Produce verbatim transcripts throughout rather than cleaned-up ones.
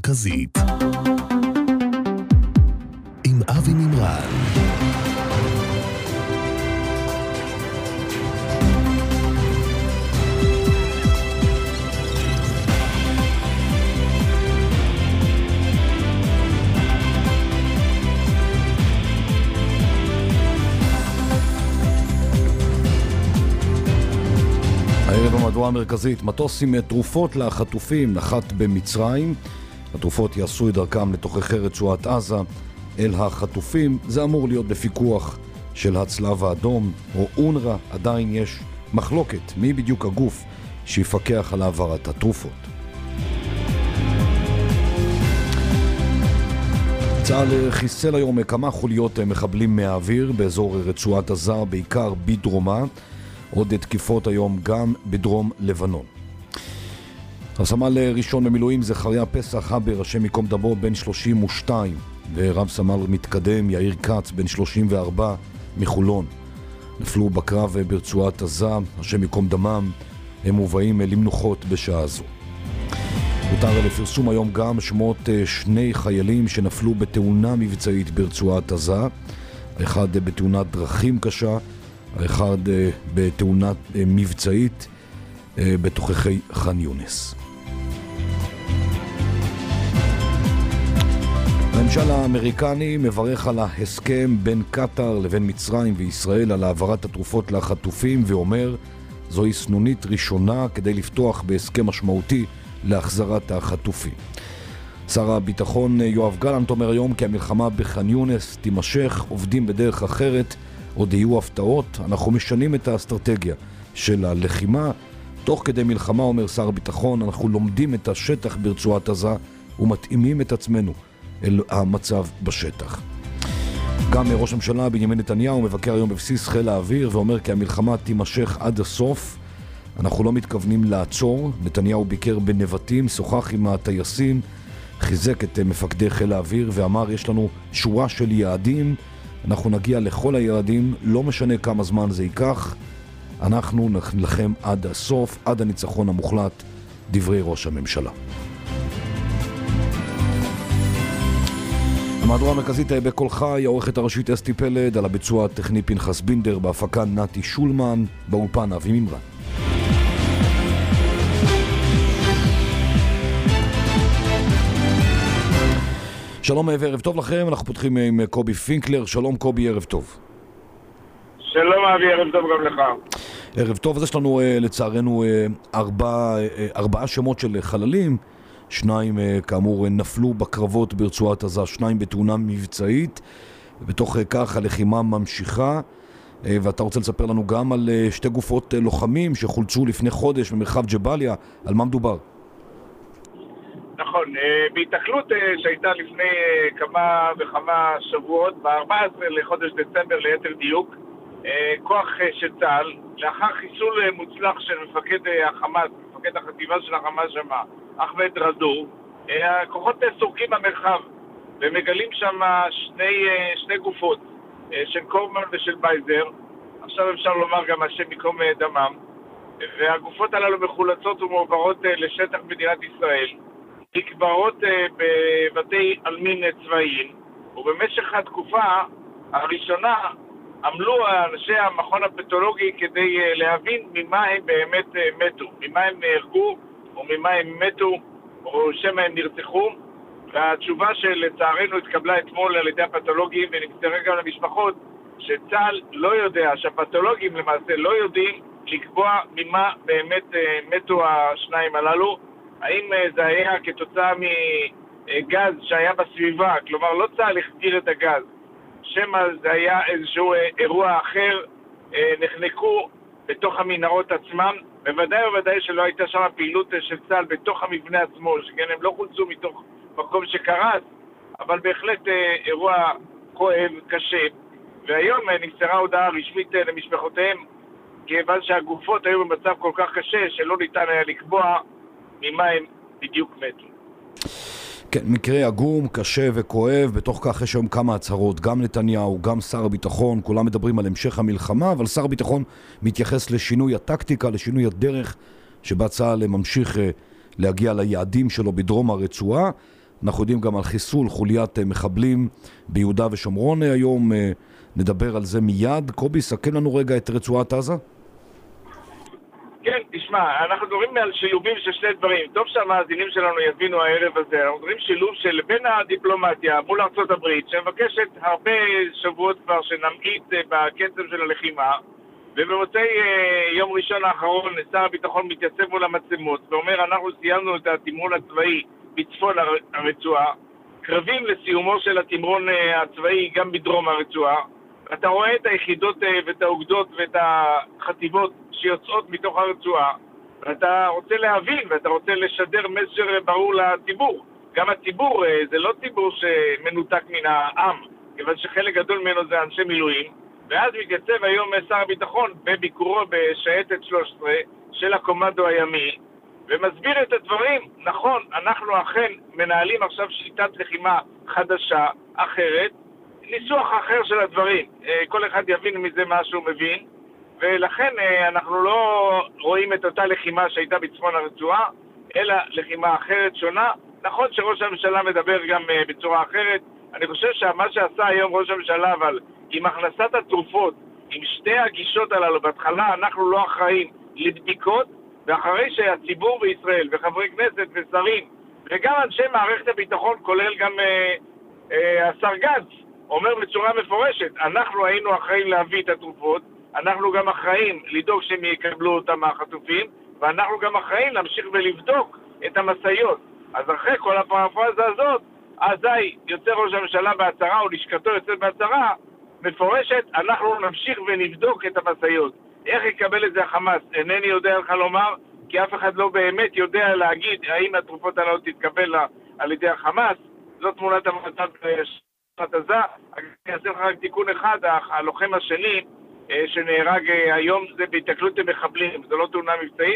המרכזית עם אבי מימרן. הערב המהדורה המרכזית, מטוס עם תרופות לחטופים נחת במצרים. התרופות יעשו את דרכם לתוככי רצועת עזה אל החטופים. זה אמור להיות בפיקוח של הצלב האדום או אונר"א. עדיין יש מחלוקת מי בדיוק הגוף שיפקח על העברת התרופות. צה"ל חיסל היום כמה חוליות מחבלים מהאוויר באזור רצועת עזה, בעיקר בדרומה. עוד תקיפות היום גם בדרום לבנון. הסמל ראשון במילואים זכריה פסח הבר, השם ייקום דמו, בן שלושים ושתיים, ורב סמל מתקדם יאיר כץ, בן שלושים וארבע, מחולון. נפלו בקרב ברצועת עזה, השם ייקום דמם, הם מובאים למנוחות בשעה זו. הותר לפרסום היום גם שמות שני חיילים שנפלו בתאונה מבצעית ברצועת עזה, האחד בתאונת דרכים קשה, האחד בתאונת מבצעית בתוככי ח'אן יונס. הממשל האמריקני מברך על ההסכם בין קטר לבין מצרים וישראל על העברת התרופות לחטופים, ואומר זוהי סנונית ראשונה כדי לפתוח בהסכם משמעותי להחזרת החטופים. שר הביטחון יואב גלנט אומר היום כי המלחמה בח'אן יונס תימשך, עובדים בדרך אחרת, עוד יהיו הפתעות, אנחנו משנים את האסטרטגיה של הלחימה. תוך כדי מלחמה, אומר שר הביטחון, אנחנו לומדים את השטח ברצועת עזה ומתאימים את עצמנו אל המצב בשטח. גם ראש הממשלה בנימין נתניהו מבקר היום בבסיס חיל האוויר ואומר כי המלחמה תימשך עד הסוף. אנחנו לא מתכוונים לעצור. נתניהו ביקר בנבטים, שוחח עם הטייסים, חיזק את מפקדי חיל האוויר ואמר יש לנו שורה של יעדים, אנחנו נגיע לכל היעדים, לא משנה כמה זמן זה ייקח, אנחנו נלחם עד הסוף, עד הניצחון המוחלט, דברי ראש הממשלה. המהדורה המרכזית בקול חי, העורכת הראשית אסתי פלד, על הביצוע הטכני פנחס בינדר, בהפקה נתי שולמן, באולפן אבי מימרן. שלום וערב טוב לכם, אנחנו פותחים עם קובי פינקלר. שלום קובי, ערב טוב. שלום אבי, ערב טוב גם לך. ערב טוב, אז יש לנו לצערנו ארבע, ארבעה שמות של חללים, שניים כאמור נפלו בקרבות ברצועת עזה, שניים בתאונה מבצעית, ובתוך כך הלחימה ממשיכה, ואתה רוצה לספר לנו גם על שתי גופות לוחמים שחולצו לפני חודש במרחב ג'באליה, על מה מדובר? נכון, בהתקלות שהייתה לפני כמה וכמה שבועות, ב-ארבעה עשר לחודש דצמבר ליתר דיוק, כוח של צה"ל, לאחר חיסול מוצלח של מפקד החמאס, מפקד החטיבה של החמאס שם, אחמד רדור, הכוחות סורקים במרחב ומגלים שם שני, שני גופות של קורמן ושל בייזר, עכשיו אפשר לומר גם השם ייקום דמם, והגופות הללו מחולצות ומועברות לשטח מדינת ישראל, נקברות בבתי עלמין צבאיים, ובמשך התקופה הראשונה עמלו אנשי המכון הפתולוגי כדי להבין ממה הם באמת מתו, ממה הם נהרגו או ממה הם מתו או שמה הם נרצחו, והתשובה שלצערנו התקבלה אתמול על ידי הפתולוגים ונמסרה גם למשפחות שצה"ל לא יודע, שהפתולוגים למעשה לא יודעים לקבוע ממה באמת מתו השניים הללו. האם זה היה כתוצאה מגז שהיה בסביבה, כלומר לא צה"ל החדיר את הגז, שמא זה היה איזשהו אירוע אחר, נחנקו בתוך המנהרות עצמם, בוודאי ובוודאי שלא הייתה שם פעילות של צה"ל בתוך המבנה עצמו, שכן הם לא חולצו מתוך מקום שקרס, אבל בהחלט אירוע כואב, קשה, והיום נמסרה הודעה רשמית למשפחותיהם, כיוון שהגופות היו במצב כל כך קשה שלא ניתן היה לקבוע ממה הם בדיוק מתו. כן, מקרה עגום, קשה וכואב, בתוך כך יש היום כמה הצהרות, גם נתניהו, גם שר הביטחון, כולם מדברים על המשך המלחמה, אבל שר הביטחון מתייחס לשינוי הטקטיקה, לשינוי הדרך שבה צה"ל ממשיך להגיע ליעדים שלו בדרום הרצועה. אנחנו יודעים גם על חיסול חוליית מחבלים ביהודה ושומרון היום, נדבר על זה מיד. קובי, סכם לנו רגע את רצועת עזה. כן, תשמע, אנחנו מדברים על שילובים של שני דברים. טוב שהמאזינים שלנו יבינו הערב הזה. אנחנו מדברים שילוב של בין הדיפלומטיה מול ארצות הברית, שמבקשת הרבה שבועות כבר שנמעיט בקצב של הלחימה, ובמוצאי יום ראשון האחרון שר הביטחון מתייצב מול המצלמות ואומר, אנחנו סיימנו את התמרון הצבאי בצפון הרצועה, קרבים לסיומו של התמרון הצבאי גם בדרום הרצועה. אתה רואה את היחידות ואת האוגדות ואת החטיבות שיוצאות מתוך הרצועה, ואתה רוצה להבין ואתה רוצה לשדר מסר ברור לציבור. גם הציבור זה לא ציבור שמנותק מן העם, כיוון שחלק גדול ממנו זה אנשי מילואים. ואז מתייצב היום שר הביטחון בביקורו בשייטת שלוש עשרה של הקומנדו הימי ומסביר את הדברים. נכון, אנחנו אכן מנהלים עכשיו שיטת לחימה חדשה, אחרת, ניסוח אחר של הדברים. כל אחד יבין מזה מה שהוא מבין, ולכן אנחנו לא רואים את אותה לחימה שהייתה בצפון הרצועה, אלא לחימה אחרת, שונה. נכון שראש הממשלה מדבר גם בצורה אחרת. אני חושב שמה שעשה היום ראש הממשלה, אבל עם הכנסת התרופות, עם שתי הגישות הללו, בהתחלה אנחנו לא אחראים לבדיקות, ואחרי שהציבור בישראל וחברי כנסת ושרים וגם אנשי מערכת הביטחון, כולל גם אה, אה, השר גנץ, אומר בצורה מפורשת, אנחנו היינו אחראים להביא את התרופות, אנחנו גם אחראים לדאוג שהם יקבלו אותם מהחטופים, ואנחנו גם אחראים להמשיך ולבדוק את המשאיות. אז אחרי כל הפרפרזה הזאת, אזי יוצא ראש הממשלה בהצהרה, או לשכתו יוצא בהצהרה מפורשת, אנחנו נמשיך ונבדוק את המשאיות. איך יקבל את זה החמאס? אינני יודע לך לומר, כי אף אחד לא באמת יודע להגיד האם התרופות הללו תתקבל על ידי החמאס. זו תמונת המצב בשעת עזה. אני אעשה לך רק תיקון אחד, הלוחם השני שנהרג היום זה בהתקלות מחבלים, זו לא תאונה מבצעית.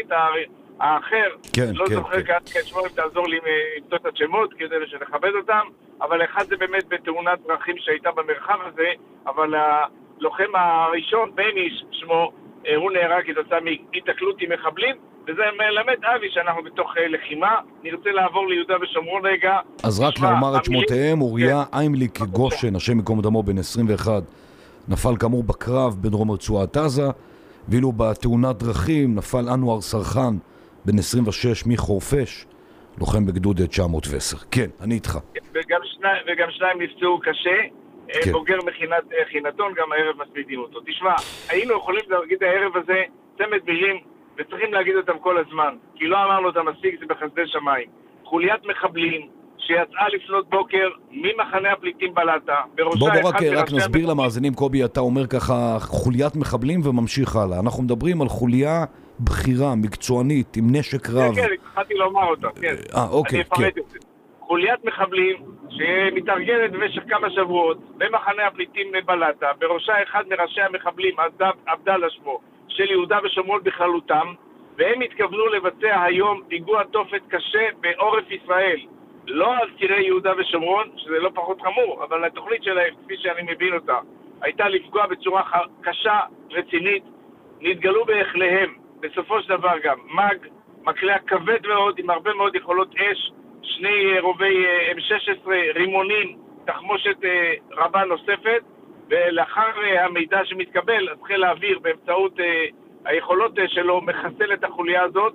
האחר, כן, לא כן, זוכר כן. כאן כשמו, אם תעזור לי למצוא את השמות כדי שנכבד אותם, אבל אחד זה באמת בתאונת דרכים שהייתה במרחב הזה, אבל הלוחם הראשון, בני שמו, הוא נהרג כתוצאה מהתקלות עם מחבלים, וזה מלמד אבי שאנחנו בתוך לחימה. נרצה לעבור ליהודה ושומרון רגע. אז רק לומר את שמותיהם, אוריה איימליק גושן, השם מקום דמו, בן עשרים ואחת, נפל כאמור בקרב בדרום רצועת עזה, ואילו בתאונת דרכים נפל אנואר סרחן, בן עשרים ושש, מחורפש, לוחם בגדוד תשע מאות ועשר. כן, אני איתך. וגם, שני, וגם שניים נפצעו קשה, כן. בוגר מכינת חינתון, גם הערב מספידים אותו. תשמע, היינו יכולים להגיד הערב הזה צמד מילים, וצריכים להגיד אותם כל הזמן, כי לא אמרנו אותם מספיק, זה בחסדי שמיים. חוליית מחבלים שיצאה לפנות בוקר ממחנה הפליטים בלטה, בראשה בוא בוא רק, אחד רק נסביר למאזינים, קובי, אתה אומר ככה חוליית מחבלים וממשיך הלאה. אנחנו מדברים על חוליה בחירה, מקצוענית, עם נשק רב. כן, כן, התחלתי לומר אותה, כן. אה, אוקיי, כן. את זה. חוליית מחבלים שמתארגנת במשך כמה שבועות במחנה הפליטים בלטה, בראשה אחד מראשי המחבלים, עבדאללה שמו, של יהודה ושומרון בכללותם, והם התכוונו לבצע היום פיגוע תופת קשה בעורף ישראל. לא על צירי יהודה ושומרון, שזה לא פחות חמור, אבל התוכנית שלהם, כפי שאני מבין אותה, הייתה לפגוע בצורה קשה, רצינית. נתגלו בהחליהם, בסופו של דבר גם, מג, מקלע כבד מאוד, עם הרבה מאוד יכולות אש, שני רובי אם שש עשרה, רימונים, תחמושת רבה נוספת, ולאחר המידע שמתקבל, אז חיל האוויר באמצעות היכולות שלו מחסל את החוליה הזאת,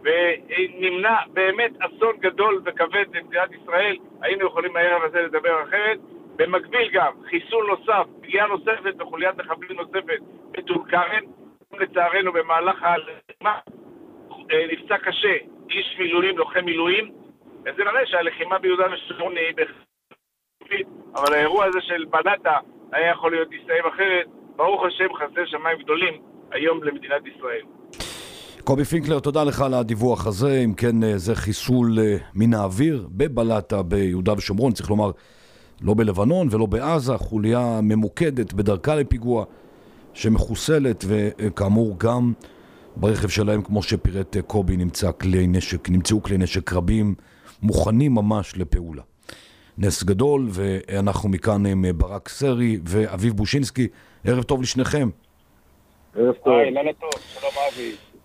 ונמנע באמת אסון גדול וכבד למדינת ישראל. היינו יכולים הערב הזה לדבר אחרת. במקביל גם חיסול נוסף, פגיעה נוספת וחוליית מחבלים נוספת בטול כרם. לצערנו במהלך הלחימה נפצע קשה איש מילואים, לוחם מילואים, וזה מראה שהלחימה ביהודה ושומרון היא בחזית, אבל האירוע הזה של בלטה היה יכול להיות להסתיים אחרת. ברוך השם, חסדי שמיים גדולים היום למדינת ישראל. קובי פינקלר, תודה לך על הדיווח הזה. אם כן, זה חיסול מן האוויר בבלטה ביהודה ושומרון, צריך לומר לא בלבנון ולא בעזה, חוליה ממוקדת בדרכה לפיגוע שמחוסלת, וכאמור גם ברכב שלהם, כמו שפירט קובי, נמצא כלי נשק, נמצאו כלי נשק רבים מוכנים ממש לפעולה. נס גדול, ואנחנו מכאן עם ברק סרי ואביב בושינסקי. ערב טוב לשניכם. ערב טוב. היי, לילה טוב, שלום אבי.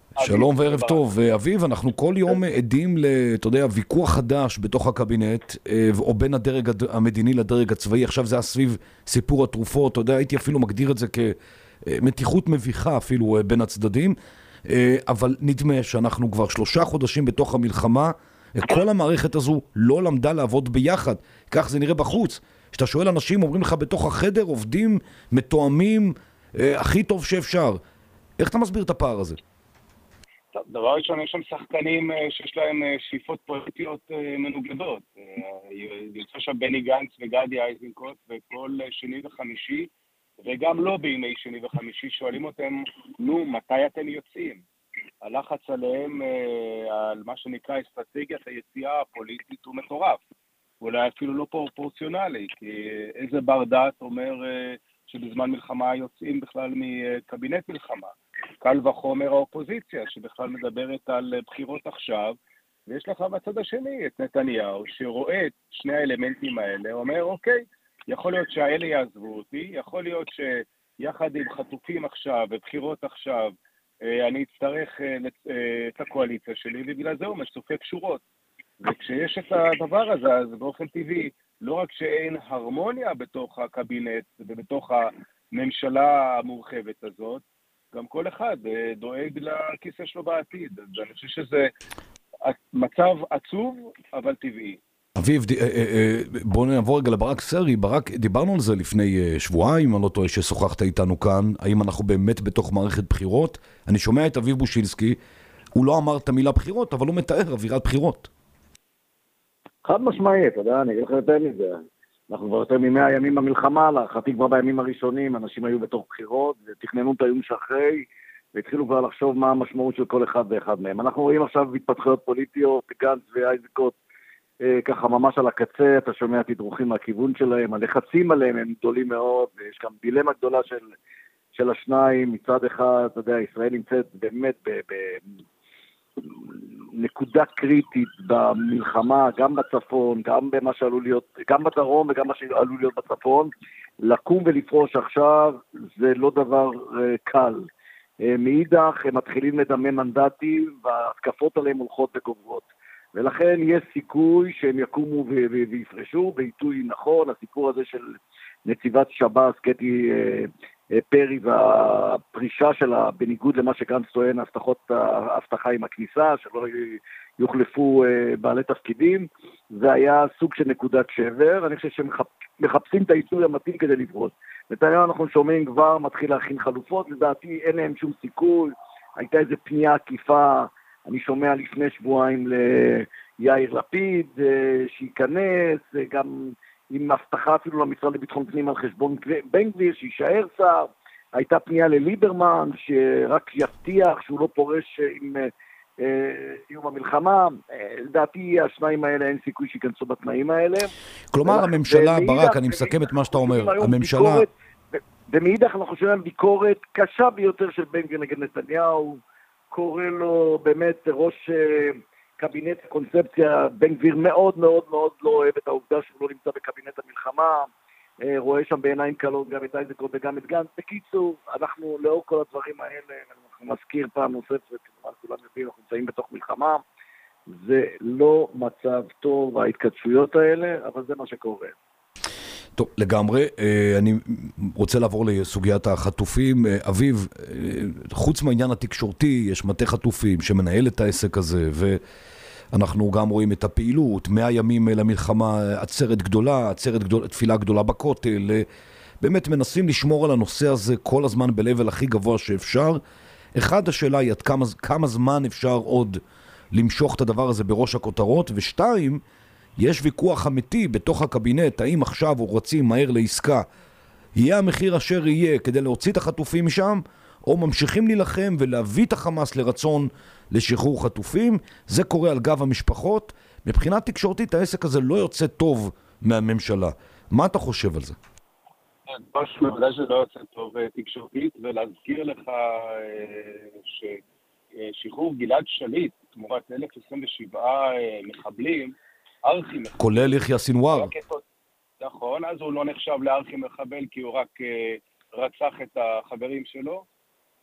שלום וערב טוב. אביב, אנחנו כל יום עדים אתה יודע, ויכוח חדש בתוך הקבינט, או בין הדרג המדיני לדרג הצבאי. עכשיו זה היה סביב סיפור התרופות, אתה יודע, הייתי אפילו מגדיר את זה כמתיחות מביכה אפילו בין הצדדים, אבל נדמה שאנחנו כבר שלושה חודשים בתוך המלחמה, כל המערכת הזו לא למדה לעבוד ביחד, כך זה נראה בחוץ. כשאתה שואל אנשים, אומרים לך בתוך החדר, עובדים, מתואמים, הכי טוב שאפשר. איך אתה מסביר את הפער הזה? טוב, דבר ראשון, יש שם שחקנים שיש להם שאיפות פוליטיות מנוגדות. יוצא שם בני גנץ וגדי איזנקוט, וכל שני וחמישי, וגם לא בימי שני וחמישי, שואלים אותם, נו, מתי אתם יוצאים? הלחץ עליהם, על מה שנקרא אסטרטגיית היציאה הפוליטית, הוא מטורף. אולי אפילו לא פרופורציונלי, כי איזה בר דעת אומר שבזמן מלחמה יוצאים בכלל מקבינט מלחמה. קל וחומר האופוזיציה, שבכלל מדברת על בחירות עכשיו, ויש לך בצד השני את נתניהו, שרואה את שני האלמנטים האלה, אומר, אוקיי, יכול להיות שהאלה יעזבו אותי, יכול להיות שיחד עם חטופים עכשיו ובחירות עכשיו, אני אצטרך את הקואליציה שלי, ובגלל זה הוא מצופף שורות. וכשיש את הדבר הזה, אז באופן טבעי, לא רק שאין הרמוניה בתוך הקבינט ובתוך הממשלה המורחבת הזאת, גם כל אחד דואג לכיסא שלו בעתיד. אז אני חושב שזה מצב עצוב, אבל טבעי. אביב, בואו נעבור רגע לברק סרי. ברק, דיברנו על זה לפני שבועיים, אני לא טועה ששוחחת איתנו כאן, האם אנחנו באמת בתוך מערכת בחירות. אני שומע את אביב בושילסקי, הוא לא אמר את המילה בחירות, אבל הוא מתאר אווירת בחירות. חד משמעית, אתה יודע, אני אגיד לך יותר מזה. אנחנו כבר יותר ממאה ימים במלחמה, להערכתי כבר בימים הראשונים, אנשים היו בתוך בחירות, ותכננו את היום שאחרי, והתחילו כבר לחשוב מה המשמעות של כל אחד ואחד מהם. אנחנו רואים עכשיו התפתחויות פוליטיות, גנץ ואיזנקוט, אה, ככה ממש על הקצה, אתה שומע תדרוכים מהכיוון שלהם, הלחצים עליהם הם גדולים מאוד, ויש גם דילמה גדולה של, של השניים, מצד אחד, אתה יודע, ישראל נמצאת באמת ב... ב נקודה קריטית במלחמה, גם בצפון, גם במה שעלול להיות, גם בדרום וגם מה שעלול להיות בצפון. לקום ולפרוש עכשיו זה לא דבר uh, קל. Uh, מאידך הם מתחילים לדמם מנדטים וההתקפות עליהם הולכות וגוברות. ולכן יש סיכוי שהם יקומו ו- ו- ויפרשו בעיתוי נכון. הסיפור הזה של נציבת שב"ס, קטי uh, פרי והפרישה שלה, בניגוד למה שגנץ טוען, ההבטחה עם הכניסה, שלא יוחלפו בעלי תפקידים, זה היה סוג של נקודת שבר. אני חושב שמחפשים את העיתוי המתאים כדי לפרוץ. נתניהו אנחנו שומעים כבר, מתחיל להכין חלופות, לדעתי אין להם שום סיכוי, הייתה איזו פנייה עקיפה, אני שומע לפני שבועיים ליאיר לפיד, שייכנס, גם... עם הבטחה אפילו למשרד לביטחון פנים על חשבון בן גביר, שישאר שר. הייתה פנייה לליברמן, שרק יבטיח שהוא לא פורש עם סיום המלחמה. לדעתי, השניים האלה אין סיכוי שיכנסו בתנאים האלה. כלומר, הממשלה, ברק, אני מסכם את מה שאתה אומר, הממשלה... ומאידך אנחנו שומעים ביקורת קשה ביותר של בן גביר נגד נתניהו, קורא לו באמת ראש... קבינט הקונספציה, בן גביר מאוד מאוד מאוד לא אוהב את העובדה שהוא לא נמצא בקבינט המלחמה, רואה שם בעיניים קלות גם את איזנקוט וגם את גנץ. בקיצור, אנחנו לאור כל הדברים האלה, אנחנו מזכיר פעם נוספת, כולם יודעים, אנחנו נמצאים בתוך מלחמה, זה לא מצב טוב ההתקדשויות האלה, אבל זה מה שקורה. טוב, לגמרי. אני רוצה לעבור לסוגיית החטופים. אביב, חוץ מהעניין התקשורתי, יש מטה חטופים שמנהל את העסק הזה, ואנחנו גם רואים את הפעילות, מאה ימים למלחמה, עצרת גדולה, עצרת גדולה, תפילה גדולה בכותל, באמת מנסים לשמור על הנושא הזה כל הזמן בלבל הכי גבוה שאפשר. אחד, השאלה היא עד כמה, כמה זמן אפשר עוד למשוך את הדבר הזה בראש הכותרות, ושתיים, יש ויכוח אמיתי בתוך הקבינט, האם עכשיו הוא רוצים מהר לעסקה, יהיה המחיר אשר יהיה כדי להוציא את החטופים משם, או ממשיכים להילחם ולהביא את החמאס לרצון לשחרור חטופים. זה קורה על גב המשפחות. מבחינה תקשורתית העסק הזה לא יוצא טוב מהממשלה. מה אתה חושב על זה? פשוט בוודאי שזה לא יוצא טוב תקשורתית, ולהזכיר לך ששחרור גלעד שליט תמורת אלף עשרים ושבעה מחבלים, ארכי מחבל. כולל יחיא סינואר. נכון, אז הוא לא נחשב לארכי מחבל כי הוא רק רצח את החברים שלו.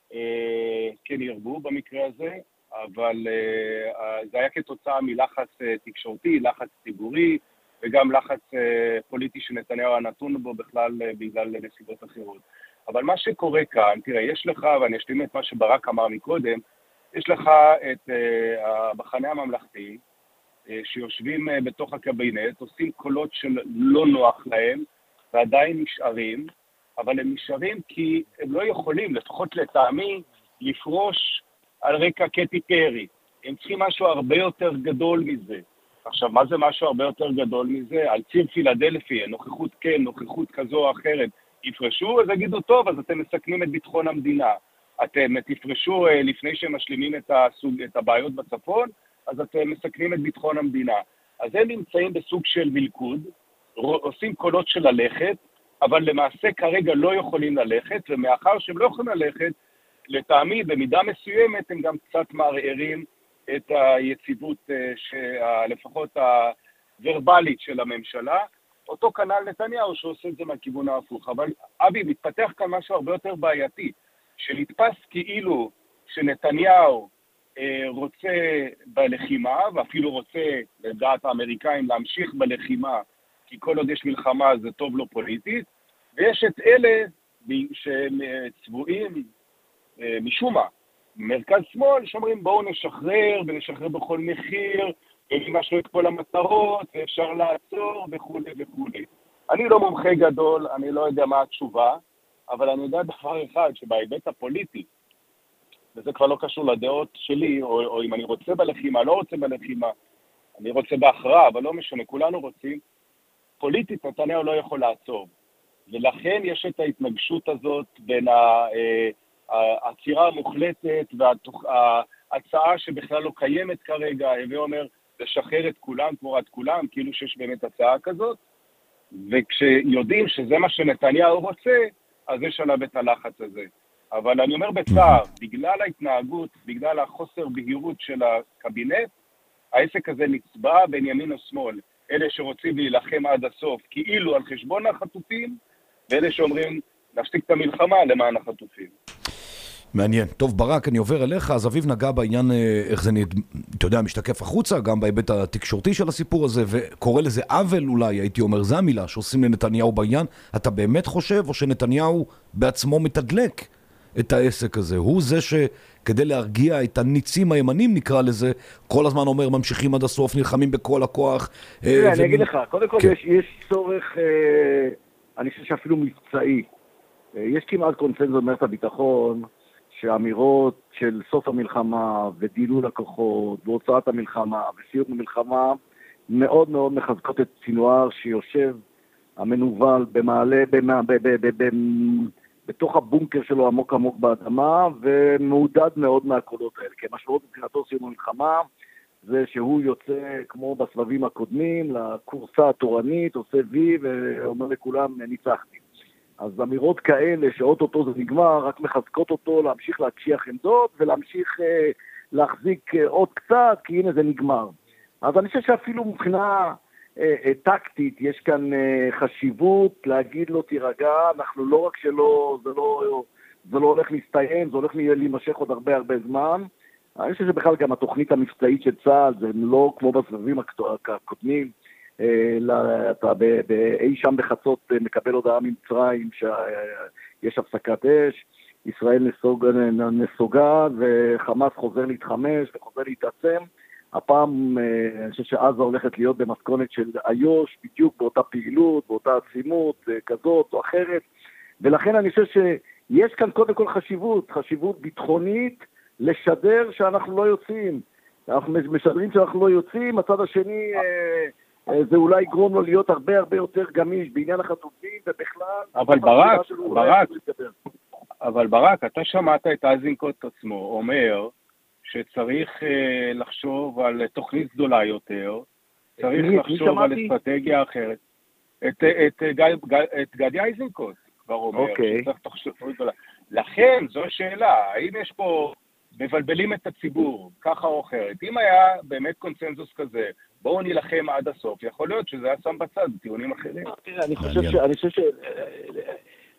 כן ירבו במקרה הזה, אבל זה היה כתוצאה מלחץ תקשורתי, לחץ ציבורי, וגם לחץ פוליטי שנתניהו הנתון בו בכלל בגלל נסיבות אחרות. אבל מה שקורה כאן, תראה, יש לך, ואני אשלים את מה שברק אמר מקודם, יש לך את המחנה הממלכתי, שיושבים בתוך הקבינט, עושים קולות שלא נוח להם, ועדיין נשארים, אבל הם נשארים כי הם לא יכולים, לפחות לטעמי, לפרוש על רקע קטי פרי. הם צריכים משהו הרבה יותר גדול מזה. עכשיו, מה זה משהו הרבה יותר גדול מזה? על ציר פילדלפי, נוכחות כן, נוכחות כזו או אחרת, יפרשו, אז יגידו, טוב, אז אתם מסכנים את ביטחון המדינה. אתם תפרשו לפני שהם משלימים את, הסוג, את הבעיות בצפון, אז אתם מסכנים את ביטחון המדינה. אז הם נמצאים בסוג של מלכוד, עושים קולות של ללכת, אבל למעשה כרגע לא יכולים ללכת, ומאחר שהם לא יכולים ללכת, לטעמי, במידה מסוימת, הם גם קצת מערערים את היציבות, לפחות הוורבלית של הממשלה. אותו כנ"ל נתניהו שעושה את זה מהכיוון ההפוך. אבל אבי, מתפתח כאן משהו הרבה יותר בעייתי, שנתפס כאילו שנתניהו אה, רוצה בלחימה, ואפילו רוצה, לדעת האמריקאים, להמשיך בלחימה, כי כל עוד יש מלחמה זה טוב לו פוליטית, ויש את אלה שהם צבועים אה, משום מה, מרכז שמאל, שאומרים בואו נשחרר ונשחרר בכל מחיר, ומשהו את כל המטרות, ואפשר לעצור וכו' וכו'. אני לא מומחה גדול, אני לא יודע מה התשובה, אבל אני יודע דבר אחד, שבהיבט הפוליטי, וזה כבר לא קשור לדעות שלי, או, או אם אני רוצה בלחימה, לא רוצה בלחימה, אני רוצה בהכרעה, אבל לא משנה, כולנו רוצים, פוליטית נתניהו לא יכול לעצור. ולכן יש את ההתנגשות הזאת בין העצירה המוחלטת וההצעה שבכלל לא קיימת כרגע, הווי אומר, לשחרר את כולם תמורת כולם, כאילו שיש באמת הצעה כזאת, וכשיודעים שזה מה שנתניהו רוצה, אז יש עליו את הלחץ הזה. אבל אני אומר בצער, בגלל ההתנהגות, בגלל החוסר בהירות של הקבינט, העסק הזה נצבע בין ימין ושמאל. אלה שרוצים להילחם עד הסוף, כאילו על חשבון החטופים, ואלה שאומרים, להפסיק את המלחמה למען החטופים. מעניין. טוב, ברק, אני עובר אליך, אז אביב נגע בעניין, איך זה, אתה יודע, משתקף החוצה, גם בהיבט התקשורתי של הסיפור הזה, וקורא לזה עוול אולי, הייתי אומר, זה המילה שעושים לנתניהו בעניין. אתה באמת חושב, או שנתניהו בעצמו מתדלק את העסק הזה? הוא זה שכדי להרגיע את הניצים הימנים, נקרא לזה, כל הזמן אומר, ממשיכים עד הסוף, נלחמים בכל הכוח. אני אגיד לך, קודם כל יש צורך, אני חושב שאפילו מבצעי. יש כמעט קונצנזוס במערכת הביטחון, שאמירות של סוף המלחמה ודילול הכוחות והוצאת המלחמה וסיום המלחמה מאוד מאוד מחזקות את סינואר שיושב המנוול במעלה, במה, ב, ב, ב, ב, ב, בתוך הבונקר שלו עמוק עמוק באדמה, ומעודד מאוד מהקולות האלה. כי המשמעות מבחינתו סיום המלחמה זה שהוא יוצא כמו בסבבים הקודמים לקורסה התורנית, עושה וי ואומר לכולם ניצחתי. אז אמירות כאלה שאוטוטו זה נגמר, רק מחזקות אותו להמשיך להקשיח עמדות ולהמשיך אה, להחזיק אה, עוד קצת, כי הנה זה נגמר. אז אני חושב שאפילו מבחינה אה, אה, טקטית יש כאן אה, חשיבות להגיד לו תירגע, אנחנו לא רק שלא, זה לא, זה לא הולך להסתיים, זה הולך להימשך עוד הרבה הרבה זמן. אני חושב שבכלל גם התוכנית המבצעית של צה"ל, זה לא כמו בסבבים הקודמים, אתה באי שם בחצות מקבל הודעה ממצרים שיש הפסקת אש, ישראל נסוגה וחמאס חוזר להתחמש וחוזר להתעצם. הפעם אני חושב שעזה הולכת להיות במתכונת של איו"ש, בדיוק באותה פעילות, באותה עצימות כזאת או אחרת, ולכן אני חושב שיש כאן קודם כל חשיבות, חשיבות ביטחונית לשדר שאנחנו לא יוצאים. אנחנו משדרים שאנחנו לא יוצאים, הצד השני זה אולי יגרום לו להיות הרבה הרבה יותר גמיש בעניין החטופים ובכלל. אבל ברק, ברק, אבל ברק, אתה שמעת את איזנקוט עצמו אומר שצריך אה, לחשוב על תוכנית גדולה יותר, צריך מי, לחשוב מי על אסטרטגיה אחרת. את, את, את, את גדי איזנקוט כבר אומר okay. שצריך תוכנית גדולה. לכן זו שאלה, האם יש פה, מבלבלים את הציבור ככה או אחרת? אם היה באמת קונצנזוס כזה, בואו נלחם עד הסוף, יכול להיות שזה היה שם בצד, טיעונים אחרים. אני חושב ש... אני חושב ש...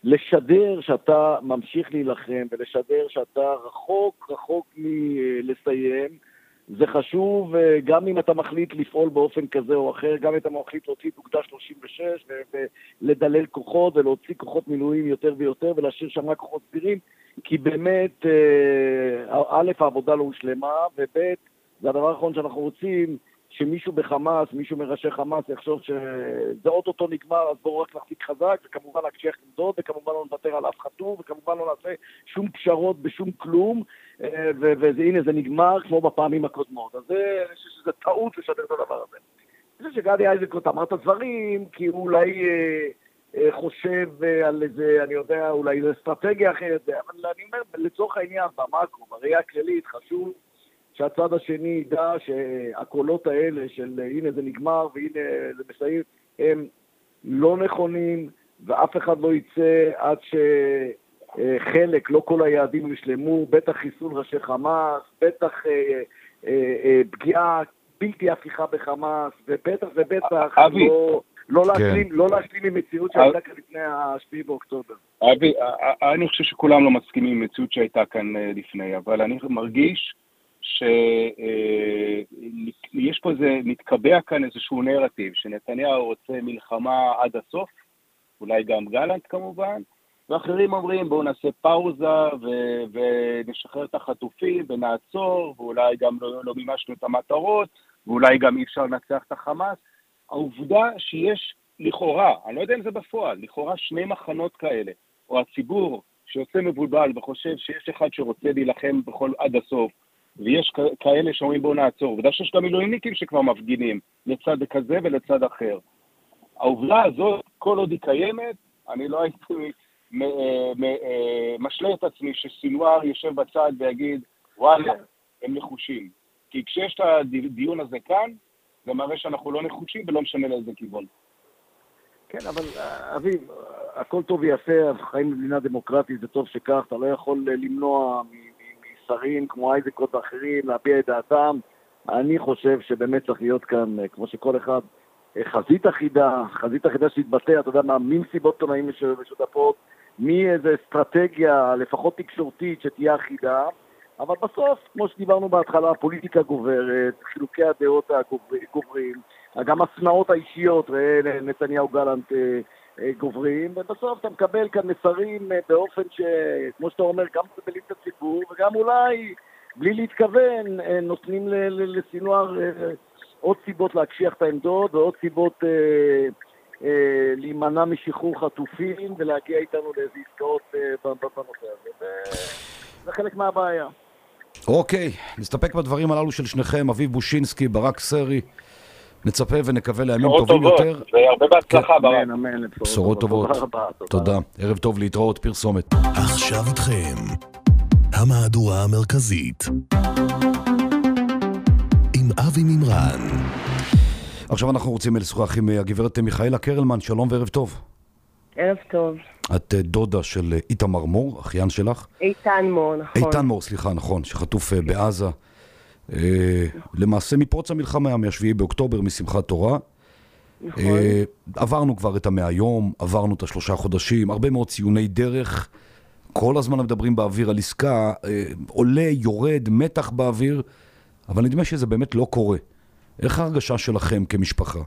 לשדר שאתה ממשיך להילחם ולשדר שאתה רחוק רחוק מלסיים, זה חשוב. גם אם אתה מחליט לפעול באופן כזה או אחר, גם אם אתה מחליט להוציא אוגדה שלושים ושש ולדלל כוחות ולהוציא כוחות מילואים יותר ויותר ולהשאיר שם רק כוחות סבירים, כי באמת א', העבודה לא הושלמה, וב', זה הדבר האחרון שאנחנו רוצים, שמישהו בחמאס, מישהו מראשי חמאס יחשוב שזה אוטוטו נגמר, אז בואו רק נחזיק חזק, וכמובן להקשיח עמדות, וכמובן לא נוותר על אף חטוף, וכמובן לא נעשה שום פשרות בשום כלום, והנה זה נגמר כמו בפעמים הקודמות. אז אני חושב שזה טעות לשדר את הדבר הזה. אני חושב שגדי איזנקוט אמר את הדברים, כי הוא אולי חושב על איזה, אני יודע, אולי איזה אסטרטגיה אחרת, אבל אני אומר, לצורך העניין, במאקרו, בראייה הכללית, חשוב שהצד השני ידע שהקולות האלה של הנה זה נגמר והנה זה מסיים, הם לא נכונים, ואף אחד לא יצא עד שחלק, לא כל היעדים ישלמו, בטח חיסול ראשי חמאס, בטח אה, אה, אה, פגיעה בלתי הפיכה בחמאס, ובטח ובטח אבי. לא, לא, כן. להשלים, לא להשלים עם מציאות שהייתה כאן לפני השביעי באוקטובר. אבי, אני חושב שכולם לא מסכימים עם מציאות שהייתה כאן לפני, אבל אני מרגיש שיש פה איזה, מתקבע כאן איזשהו נרטיב, שנתניהו רוצה מלחמה עד הסוף, אולי גם גלנט כמובן, ואחרים אומרים בואו נעשה פאוזה ו- ונשחרר את החטופים ונעצור, ואולי גם לא, לא מימשנו את המטרות, ואולי גם אי אפשר לנצח את החמאס. העובדה שיש לכאורה, אני לא יודע אם זה בפועל, לכאורה שני מחנות כאלה, או הציבור שיוצא מבולבל וחושב שיש אחד שרוצה להילחם בכל עד הסוף, ויש כאלה שאומרים בואו נעצור, ודאי שיש גם מילואימניקים שכבר מפגינים לצד כזה ולצד אחר. העובדה הזאת, כל עוד היא קיימת, אני לא הייתי משלה את עצמי שסינואר יושב בצד ויגיד, וואלה, הם נחושים. כי כשיש את הדיון הזה כאן, זה מראה שאנחנו לא נחושים ולא משנה לאיזה כיוון. כן, אבל אביב, הכל טוב ויפה, חיים במדינה דמוקרטית, זה טוב שכך, אתה לא יכול למנוע משרים כמו איזנקוט ואחרים להביע את דעתם. אני חושב שבאמת צריך להיות כאן, כמו שכל אחד, חזית אחידה, חזית אחידה שהתבטא, אתה יודע מה, מי מסיבות עיתונאים משותפות, מי איזו אסטרטגיה, לפחות תקשורתית, שתהיה אחידה, אבל בסוף, כמו שדיברנו בהתחלה, הפוליטיקה גוברת, חילוקי הדעות הגוברים, גם הסנאות האישיות, ראה נתניהו גלנט גוברים, ובסוף אתה מקבל כאן מסרים באופן ש, כמו שאתה אומר, גם מבלעים את הציבור, וגם אולי, בלי להתכוון, נותנים לסינואר עוד סיבות להקשיח את העמדות, ועוד סיבות אה, אה, להימנע משחרור חטופים, ולהגיע איתנו לאיזה עסקאות אה, בנושא הזה. זה חלק מהבעיה. אוקיי, נסתפק בדברים הללו של שניכם, אביב בושינסקי, ברק סרי. נצפה ונקווה לימים טובים יותר. והרבה בהצלחה, ברק. אמן, אמן, בשורות טובות. תודה. ערב טוב, להתראות, פרסומת. עכשיו איתכם, המהדורה המרכזית. עם אבי מימרן. עכשיו אנחנו רוצים לשוחח עם הגברת מיכאלה קרלמן, שלום וערב טוב. ערב טוב. את דודה של איתמר מור, אחיין שלך? איתן מור, נכון. איתן מור, סליחה, נכון, שחטוף בעזה. למעשה מפרוץ המלחמה, מהשביעי באוקטובר, משמחת תורה. נכון. עברנו כבר את המאה יום, עברנו את השלושה חודשים, הרבה מאוד ציוני דרך. כל הזמן מדברים באוויר על עסקה, עולה, יורד, מתח באוויר, אבל נדמה שזה באמת לא קורה. איך ההרגשה שלכם כמשפחה?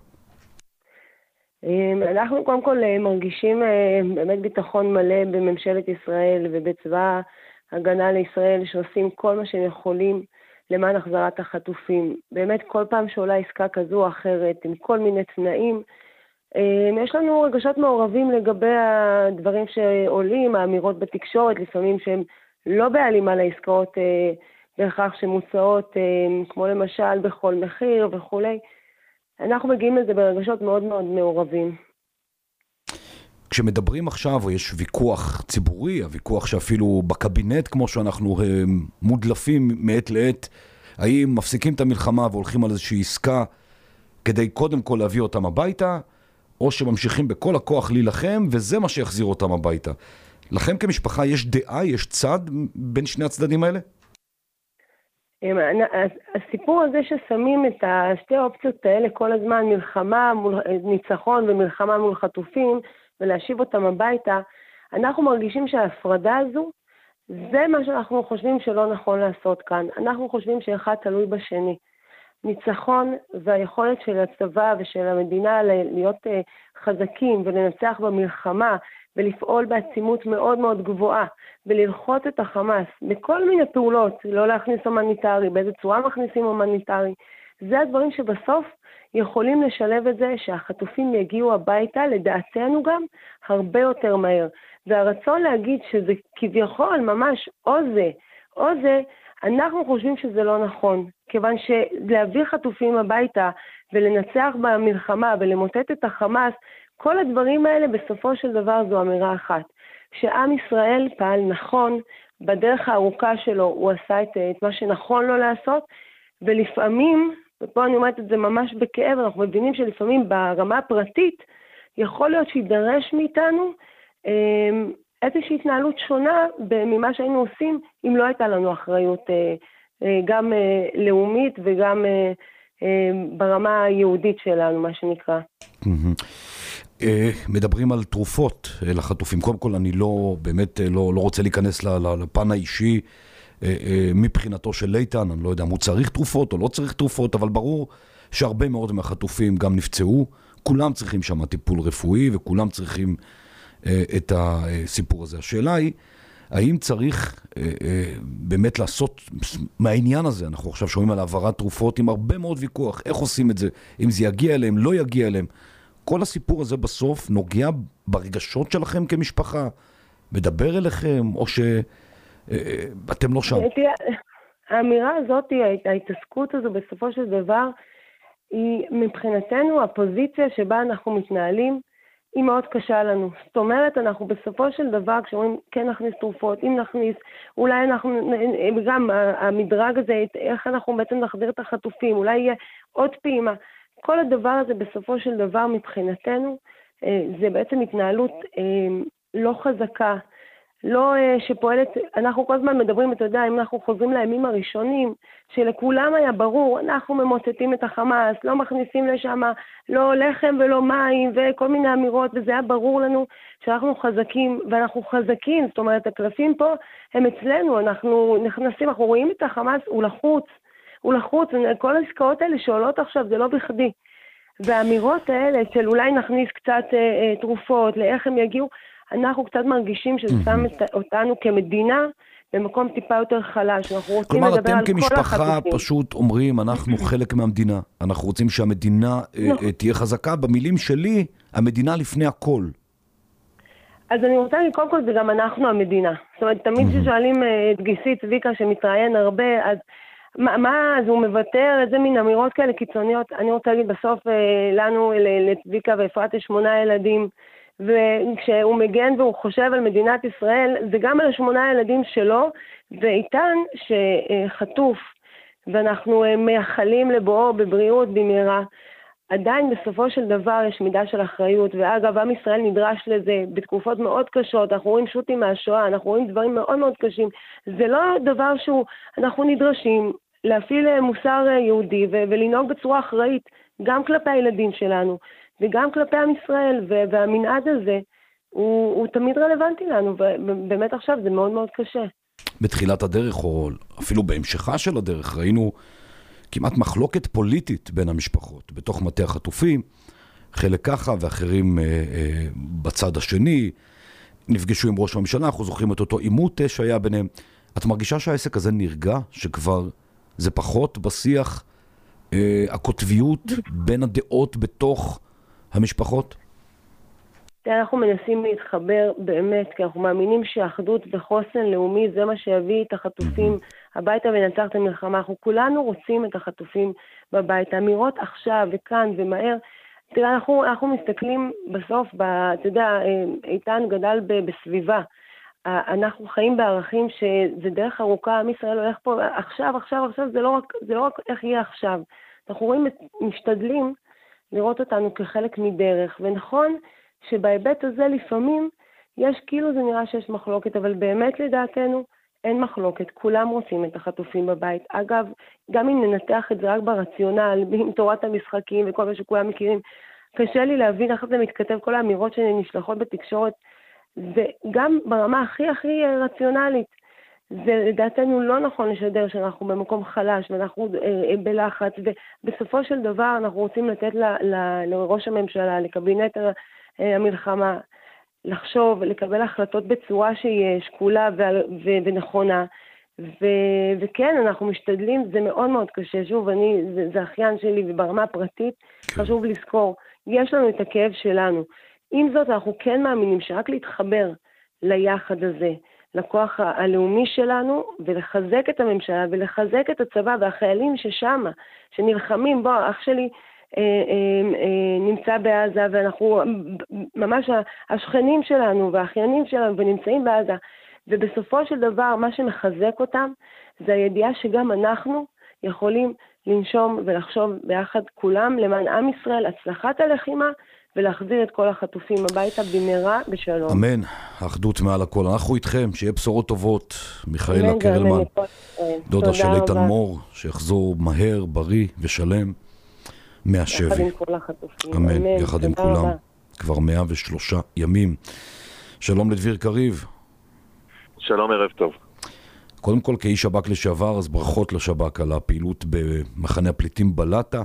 אנחנו קודם כל מרגישים באמת ביטחון מלא בממשלת ישראל ובצבא הגנה לישראל, שעושים כל מה שהם יכולים למען החזרת החטופים. באמת כל פעם שעולה עסקה כזו או אחרת, עם כל מיני תנאים, יש לנו רגשות מעורבים לגבי הדברים שעולים, האמירות בתקשורת, לפעמים שהם לא בהלימה לעסקאות בהכרח שמוצאות, כמו למשל בכל מחיר וכולי. אנחנו מגיעים לזה ברגשות מאוד מאוד מעורבים. כשמדברים עכשיו, יש ויכוח ציבורי, הוויכוח שאפילו בקבינט, כמו שאנחנו מודלפים מעת לעת, האם מפסיקים את המלחמה והולכים על איזושהי עסקה כדי קודם כל להביא אותם הביתה, או שממשיכים בכל הכוח להילחם, וזה מה שיחזיר אותם הביתה. לכם כמשפחה יש דעה, יש צד בין שני הצדדים האלה? הסיפור הזה ששמים את שתי האופציות האלה כל הזמן, מלחמה מול ניצחון ומלחמה מול חטופים, ולהשיב אותם הביתה, אנחנו מרגישים שההפרדה הזו, זה מה שאנחנו חושבים שלא נכון לעשות כאן. אנחנו חושבים שאחד תלוי בשני. ניצחון והיכולת של הצבא ושל המדינה להיות חזקים ולנצח במלחמה ולפעול בעצימות מאוד מאוד גבוהה וללחוץ את החמאס בכל מיני פעולות, לא להכניס הומניטרי, באיזה צורה מכניסים הומניטרי. זה הדברים שבסוף יכולים לשלב את זה שהחטופים יגיעו הביתה, לדעתנו גם, הרבה יותר מהר. והרצון להגיד שזה כביכול ממש או זה, או זה, אנחנו חושבים שזה לא נכון, כיוון שלהביא חטופים הביתה ולנצח במלחמה ולמוטט את החמאס, כל הדברים האלה בסופו של דבר זו אמירה אחת. שעם ישראל פעל נכון, בדרך הארוכה שלו הוא עשה את, את מה שנכון לו לעשות, ולפעמים, ופה אני אומרת את זה ממש בכאב, אנחנו מבינים שלפעמים ברמה הפרטית, יכול להיות שידרש מאיתנו איזושהי התנהלות שונה ממה שהיינו עושים, אם לא הייתה לנו אחריות גם לאומית וגם ברמה היהודית שלנו, מה שנקרא. מדברים על תרופות לחטופים. קודם כל, אני לא, באמת לא, לא רוצה להיכנס לפן האישי מבחינתו של ליטן. אני לא יודע אם הוא צריך תרופות או לא צריך תרופות, אבל ברור שהרבה מאוד מהחטופים גם נפצעו. כולם צריכים שם טיפול רפואי וכולם צריכים את הסיפור הזה. השאלה היא, האם צריך באמת לעשות מהעניין הזה? אנחנו עכשיו שומעים על העברת תרופות עם הרבה מאוד ויכוח. איך עושים את זה? אם זה יגיע אליהם, לא יגיע אליהם. כל הסיפור הזה בסוף נוגע ברגשות שלכם כמשפחה, מדבר אליכם, או שאתם לא שם? האמירה הזאת, ההתעסקות הזו בסופו של דבר, היא מבחינתנו הפוזיציה שבה אנחנו מתנהלים, היא מאוד קשה לנו. זאת אומרת, אנחנו בסופו של דבר, כשאומרים כן נכניס תרופות, אם נכניס, אולי אנחנו, גם המדרג הזה, איך אנחנו בעצם נחזיר את החטופים, אולי יהיה עוד פעימה. כל הדבר הזה בסופו של דבר מבחינתנו, זה בעצם התנהלות לא חזקה, לא שפועלת, אנחנו כל הזמן מדברים, אתה יודע, אם אנחנו חוזרים לימים הראשונים, שלכולם היה ברור, אנחנו ממוטטים את החמאס, לא מכניסים לשם, לא לחם ולא מים, וכל מיני אמירות, וזה היה ברור לנו שאנחנו חזקים, ואנחנו חזקים, זאת אומרת, הקלפים פה הם אצלנו, אנחנו נכנסים, אנחנו רואים את החמאס, הוא לחוץ, הוא לחוץ, כל העסקאות האלה שעולות עכשיו, זה לא בכדי. והאמירות האלה של אולי נכניס קצת אה, תרופות, לאיך הם יגיעו, אנחנו קצת מרגישים שזה שם אותנו כמדינה במקום טיפה יותר חלש. כלומר, אתם כמשפחה פשוט אומרים, אנחנו חלק מהמדינה. אנחנו רוצים שהמדינה תהיה חזקה. במילים שלי, המדינה לפני הכל. אז אני רוצה להגיד, קודם כל זה גם אנחנו המדינה. זאת אומרת, תמיד ששואלים את גיסי צביקה שמתראיין הרבה, אז מה, מה, אז הוא מבטר איזה מין אמירות כאלה קיצוניות. אני רוצה להגיד בסוף לנו, לצביקה ואפרת, יש שמונה ילדים, וכשהוא מגן והוא חושב על מדינת ישראל, זה גם על השמונה ילדים שלו, ואיתן שחטוף, ואנחנו מייחלים לבואו בבריאות במהרה, עדיין בסופו של דבר יש מידה של אחריות, ואגב, עם ישראל נדרש לזה בתקופות מאוד קשות, אנחנו רואים שוטים מהשואה, אנחנו רואים דברים מאוד מאוד קשים, זה לא דבר שהוא, אנחנו נדרשים להפעיל מוסר יהודי, ולנהוג בצורה אחראית, גם כלפי הילדים שלנו, וגם כלפי עם ישראל, והמנעד הזה הוא, הוא תמיד רלוונטי לנו, ובאמת עכשיו זה מאוד מאוד קשה. בתחילת הדרך, או אפילו בהמשכה של הדרך, ראינו כמעט מחלוקת פוליטית בין המשפחות, בתוך מטה החטופים, חלק ככה ואחרים אה, אה, בצד השני, נפגשו עם ראש הממשלה, אנחנו זוכרים את אותו עימות שהיה ביניהם. את מרגישה שהעסק הזה נרגע, שכבר זה פחות בשיח אה, הכותביות בין הדעות בתוך המשפחות? אנחנו מנסים להתחבר באמת, כי אנחנו מאמינים שאחדות וחוסן לאומי זה מה שיביא את החטופים הביתה ונצח את המלחמה. אנחנו כולנו רוצים את החטופים בבית. האמירות עכשיו וכאן ומהר, תראה, אנחנו, אנחנו מסתכלים בסוף, ב, אתה יודע, איתן גדל ב, בסביבה. אנחנו חיים בערכים שזה דרך ארוכה, עם ישראל הולך פה עכשיו, עכשיו, עכשיו, זה לא רק, זה לא רק איך יהיה עכשיו. אנחנו רואים, משתדלים לראות אותנו כחלק מדרך, ונכון שבהיבט הזה לפעמים יש כאילו זה נראה שיש מחלוקת, אבל באמת לדעתנו אין מחלוקת, כולם רוצים את החטופים בבית. אגב, גם אם ננתח את זה רק ברציונל, עם תורת המשחקים וכל מה שכולם מכירים, קשה לי להבין איך זה מתכתב כל האמירות שנשלחות בתקשורת, זה גם ברמה הכי הכי רציונלית. זה לדעתנו לא נכון לשדר שאנחנו במקום חלש ואנחנו אה, בלחץ, ובסופו של דבר אנחנו רוצים לתת ל, ל, לראש הממשלה, לקבינט המלחמה, לחשוב, לקבל החלטות בצורה שהיא שקולה ו, ו, ונכונה, ו, וכן, אנחנו משתדלים, זה מאוד מאוד קשה, שוב, אני, זה, זה אחיין שלי, וברמה הפרטית, כן. חשוב לזכור, יש לנו את הכאב שלנו. עם זאת, אנחנו כן מאמינים שרק להתחבר ליחד הזה, לכוח הלאומי שלנו, ולחזק את הממשלה, ולחזק את הצבא, והחיילים ששם, שנלחמים בו, אח שלי אה, אה, אה, נמצא בעזה, ואנחנו ממש השכנים שלנו, והאחיינים שלנו, ונמצאים בעזה, ובסופו של דבר, מה שמחזק אותם, זה הידיעה שגם אנחנו יכולים לנשום ולחשוב ביחד כולם, למען עם ישראל, הצלחת הלחימה, ולהחזיר את כל החטופים הביתה במהרה בשלום. אמן, האחדות מעל הכל. אנחנו איתכם, שיהיה בשורות טובות. מיכאלה קרלמן, דודה של איתן מור, שיחזור מהר, בריא ושלם מהשבי. יחד עם כל החטופים. אמן, יחד עם כולם. כבר מאה ושלושה ימים. שלום לדביר קריב. שלום, ערב טוב. קודם כל, כאיש שב"כ לשעבר, אז ברכות לשב"כ על הפעילות במחנה הפליטים בלטה.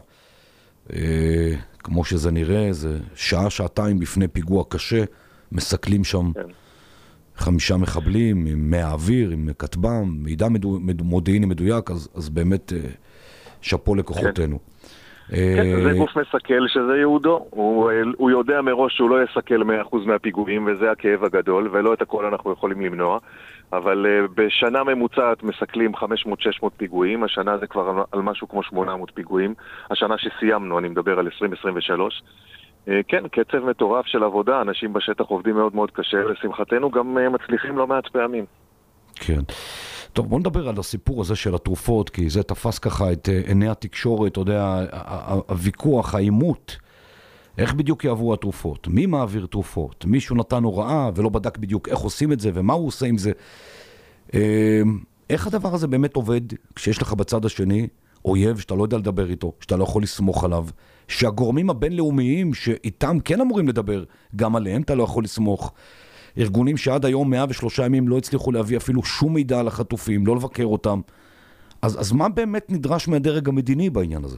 אה, כמו שזה נראה, זה שעה, שעתיים לפני פיגוע קשה, מסכלים שם כן. חמישה מחבלים, עם מהאוויר, עם כתבם, מידע מדו, מד, מודיעיני מדויק, אז, אז באמת אה, שפו לכוחותינו. כן, אה... זה גוף מסכל שזה יהודו, הוא, הוא יודע מראש שהוא לא יסכל מאה אחוז מהפיגועים, וזה הכאב הגדול, ולא את הכל אנחנו יכולים למנוע. אבל uh, בשנה ממוצעת מסכלים חמש מאות שש מאות פיגועים, השנה זה כבר על משהו כמו שמונה מאות פיגועים, השנה שסיימנו, אני מדבר על עשרים עשרים ושלוש. Uh, כן, קצב מטורף של עבודה, אנשים בשטח עובדים מאוד מאוד קשה, לשמחתנו גם uh, מצליחים לא מעט פעמים. כן. טוב, בוא נדבר על הסיפור הזה של התרופות, כי זה תפס ככה את uh, עיני התקשורת, אתה יודע, הוויכוח, העימות, איך בדיוק יעברו התרופות? מי מעביר תרופות? מישהו נתן הוראה ולא בדק בדיוק איך עושים את זה ומה הוא עושה עם זה. איך הדבר הזה באמת עובד כשיש לך בצד השני אויב שאתה לא יודע לדבר איתו, שאתה לא יכול לסמוך עליו, שהגורמים הבינלאומיים שאיתם כן אמורים לדבר, גם עליהם אתה לא יכול לסמוך. ארגונים שעד היום מאה ושלושה ימים לא הצליחו להביא אפילו שום מידע על החטופים, לא לבקר אותם. אז, אז מה באמת נדרש מהדרג המדיני בעניין הזה?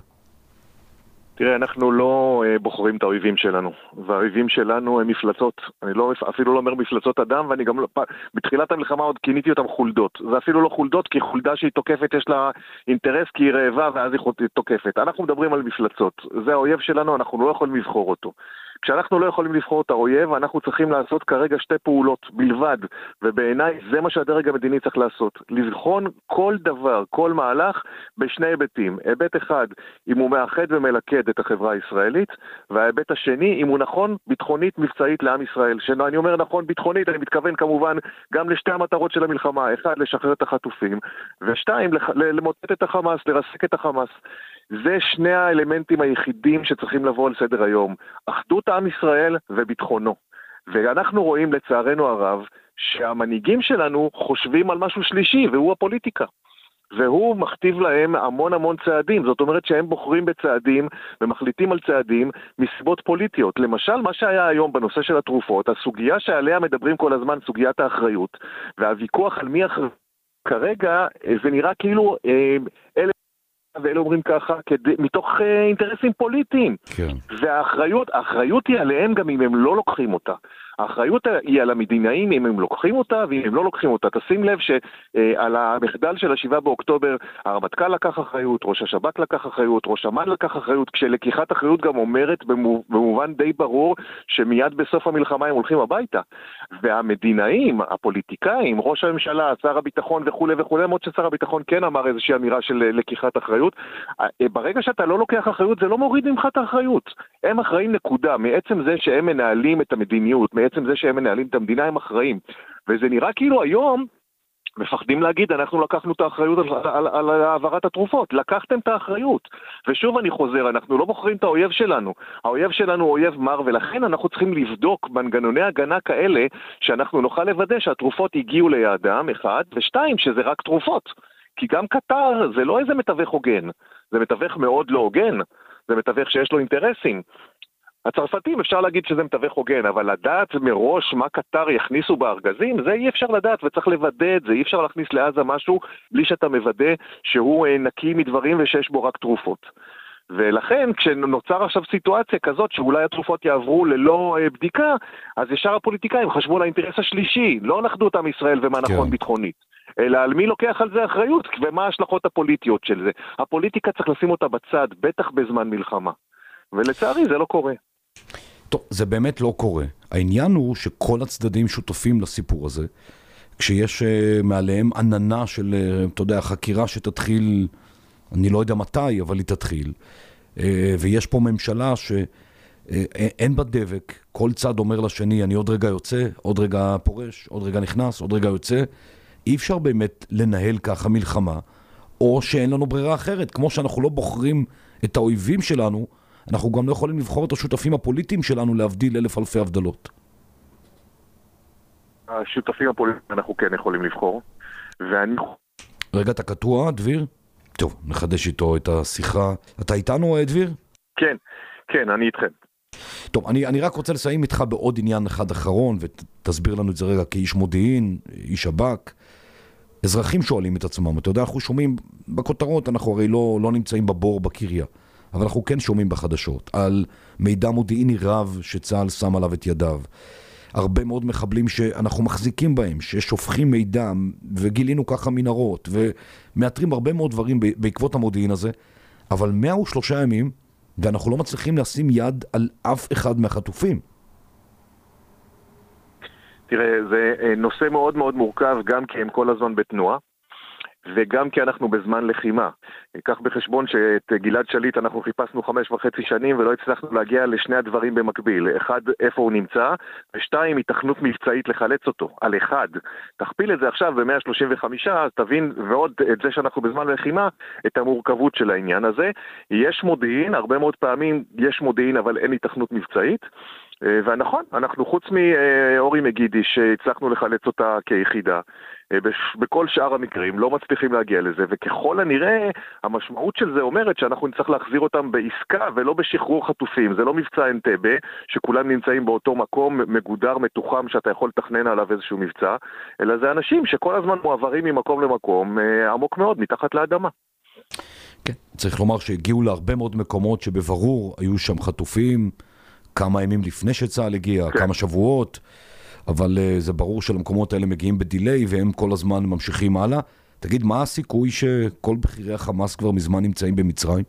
תראה, אנחנו לא uh, בוחרים את האויבים שלנו, והאויבים שלנו הם מפלצות. אני לא, אפילו לא אומר מפלצות אדם, ואני גם לא, בתחילת המלחמה עוד כיניתי אותם חולדות. זה אפילו לא חולדות, כי חולדה שהיא תוקפת יש לה אינטרס, כי היא רעבה ואז היא תוקפת. אנחנו מדברים על מפלצות. זה האויב שלנו, אנחנו לא יכולים לבחור אותו. כשאנחנו לא יכולים לבחור את האויב, אנחנו צריכים לעשות כרגע שתי פעולות בלבד, ובעיניי זה מה שהדרג המדיני צריך לעשות. לבחון כל דבר, כל מהלך, בשני היבטים. היבט אחד, אם הוא מאחד ומלכד את החברה הישראלית, וההיבט השני, אם הוא נכון ביטחונית מבצעית לעם ישראל. שאני אומר נכון ביטחונית, אני מתכוון כמובן גם לשתי המטרות של המלחמה. אחד, לשחרר את החטופים, ושתיים, למוטט את החמאס, לרסק את החמאס. זה שני האלמנטים היחידים שצריכים לבוא על סדר היום. אחדות עם ישראל וביטחונו. ואנחנו רואים לצערנו הרב שהמנהיגים שלנו חושבים על משהו שלישי, והוא הפוליטיקה. והוא מכתיב להם המון המון צעדים. זאת אומרת שהם בוחרים בצעדים ומחליטים על צעדים מסיבות פוליטיות. למשל, מה שהיה היום בנושא של התרופות, הסוגיה שעליה מדברים כל הזמן, סוגיית האחריות, והוויכוח על מי אחריות, כרגע זה נראה כאילו אלה ואלה אומרים ככה, כדי, מתוך uh, אינטרסים פוליטיים. כן. והאחריות, האחריות היא עליהם גם אם הם לא לוקחים אותה. האחריות היא על המדינאים אם הם לוקחים אותה, ואם הם לא לוקחים אותה. תשים לב שעל המחדל של השבעה באוקטובר, הרמטכ"ל לקח אחריות, ראש השב"כ לקח אחריות, ראש אמ"ן לקח אחריות, כשלקיחת אחריות גם אומרת במובן די ברור, שמיד בסוף המלחמה הם הולכים הביתה. והמדינאים, הפוליטיקאים, ראש הממשלה, שר הביטחון וכו' וכו', למרות ששר הביטחון כן אמר איזושהי אמירה של לקיחת אחריות, ברגע שאתה לא לוקח אחריות, זה לא מוריד ממך את האחריות. הם אחראים נקודה, מעצם זה שהם מנהלים את המדיניות, בעצם זה שהם מנהלים את המדינה, הם אחראים. וזה נראה כאילו היום מפחדים להגיד, אנחנו לקחנו את האחריות על, על, על, על העברת התרופות. לקחתם את האחריות. ושוב אני חוזר, אנחנו לא בוחרים את האויב שלנו. האויב שלנו הוא אויב מר, ולכן אנחנו צריכים לבדוק מנגנוני הגנה כאלה, שאנחנו נוכל לוודא שהתרופות הגיעו ליעדם, אחד, ושתיים, שזה רק תרופות. כי גם קטר זה לא איזה מתווך הוגן. זה מתווך מאוד לא הוגן. זה מתווך שיש לו אינטרסים. הצרפתים אפשר להגיד שזה מתווך הוגן, אבל לדעת מראש מה קטר יכניסו בארגזים, זה אי אפשר לדעת וצריך לוודא את זה, אי אפשר להכניס לעזה משהו בלי שאתה מוודא שהוא נקי מדברים ושיש בו רק תרופות. ולכן כשנוצר עכשיו סיטואציה כזאת שאולי התרופות יעברו ללא בדיקה, אז ישר הפוליטיקאים חשבו על האינטרס השלישי, לא נחדות עם ישראל ומה נכון ביטחונית, אלא על מי לוקח על זה אחריות ומה ההשלכות הפוליטיות של זה. הפוליטיקה צריך לשים אותה בצד, בטח בזמן מלחמה. ולצערי זה לא קורה. טוב, זה באמת לא קורה. העניין הוא שכל הצדדים שותפים לסיפור הזה, כשיש uh, מעליהם עננה של, uh, אתה יודע, חקירה שתתחיל, אני לא יודע מתי, אבל היא תתחיל. Uh, ויש פה ממשלה שאין uh, בה דבק, כל צד אומר לשני, אני עוד רגע יוצא, עוד רגע פורש, עוד רגע נכנס, עוד רגע יוצא. אי אפשר באמת לנהל ככה מלחמה, או שאין לנו ברירה אחרת. כמו שאנחנו לא בוחרים את האויבים שלנו, אנחנו גם לא יכולים לבחור את השותפים הפוליטיים שלנו להבדיל אלף אלפי הבדלות. השותפים הפוליטיים אנחנו כן יכולים לבחור, ואני... רגע, אתה קטוע, דביר? טוב, נחדש איתו את השיחה. אתה איתנו, דביר? כן, כן, אני איתכם. טוב, אני, אני רק רוצה לסיים איתך בעוד עניין אחד אחרון, ותסביר לנו את זה רגע כאיש מודיעין, איש שב"כ. אזרחים שואלים את עצמם, אתה יודע, אנחנו שומעים בכותרות, אנחנו הרי לא, לא נמצאים בבור בקריה, אבל אנחנו כן שומעים בחדשות על מידע מודיעיני רב שצה"ל שם עליו את ידיו. הרבה מאוד מחבלים שאנחנו מחזיקים בהם, ששופכים מידע, וגילינו ככה מנהרות, ומאתרים הרבה מאוד דברים בעקבות המודיעין הזה, אבל מאה ושלושה ימים, ואנחנו לא מצליחים לשים יד על אף אחד מהחטופים. תראה, זה נושא מאוד מאוד מורכב, גם כי הם כל הזמן בתנועה, וגם כי אנחנו בזמן לחימה. כך בחשבון שאת גלעד שליט אנחנו חיפשנו חמש וחצי שנים ולא הצלחנו להגיע לשני הדברים במקביל. אחד, איפה הוא נמצא, ושתיים, התכנות מבצעית לחלץ אותו. על אחד. תכפיל את זה עכשיו ב-מאה שלושים וחמש, אז תבין, ועוד את זה שאנחנו בזמן לחימה, את המורכבות של העניין הזה. יש מודיעין, הרבה מאוד פעמים יש מודיעין, אבל אין התכנות מבצעית. ונכון, אנחנו חוץ מאורי מגידי שהצלחנו לחלץ אותה כיחידה, בכל שאר המקרים לא מצליחים להגיע לזה, וככל הנראה המשמעות של זה אומרת שאנחנו נצטרך להחזיר אותם בעסקה ולא בשחרור חטופים. זה לא מבצע אנטבה שכולם נמצאים באותו מקום מגודר מתוחם שאתה יכול לתכנן עליו איזשהו מבצע, אלא זה אנשים שכל הזמן מועברים ממקום למקום עמוק מאוד מתחת לאדמה. כן, צריך לומר שהגיעו להרבה מאוד מקומות שבברור היו שם חטופים כמה ימים לפני שצה"ל הגיע, כן. כמה שבועות, אבל uh, זה ברור שלמקומות האלה מגיעים בדיליי, והם כל הזמן ממשיכים הלאה. תגיד, מה הסיכוי שכל בחירי החמאס כבר מזמן נמצאים במצרים?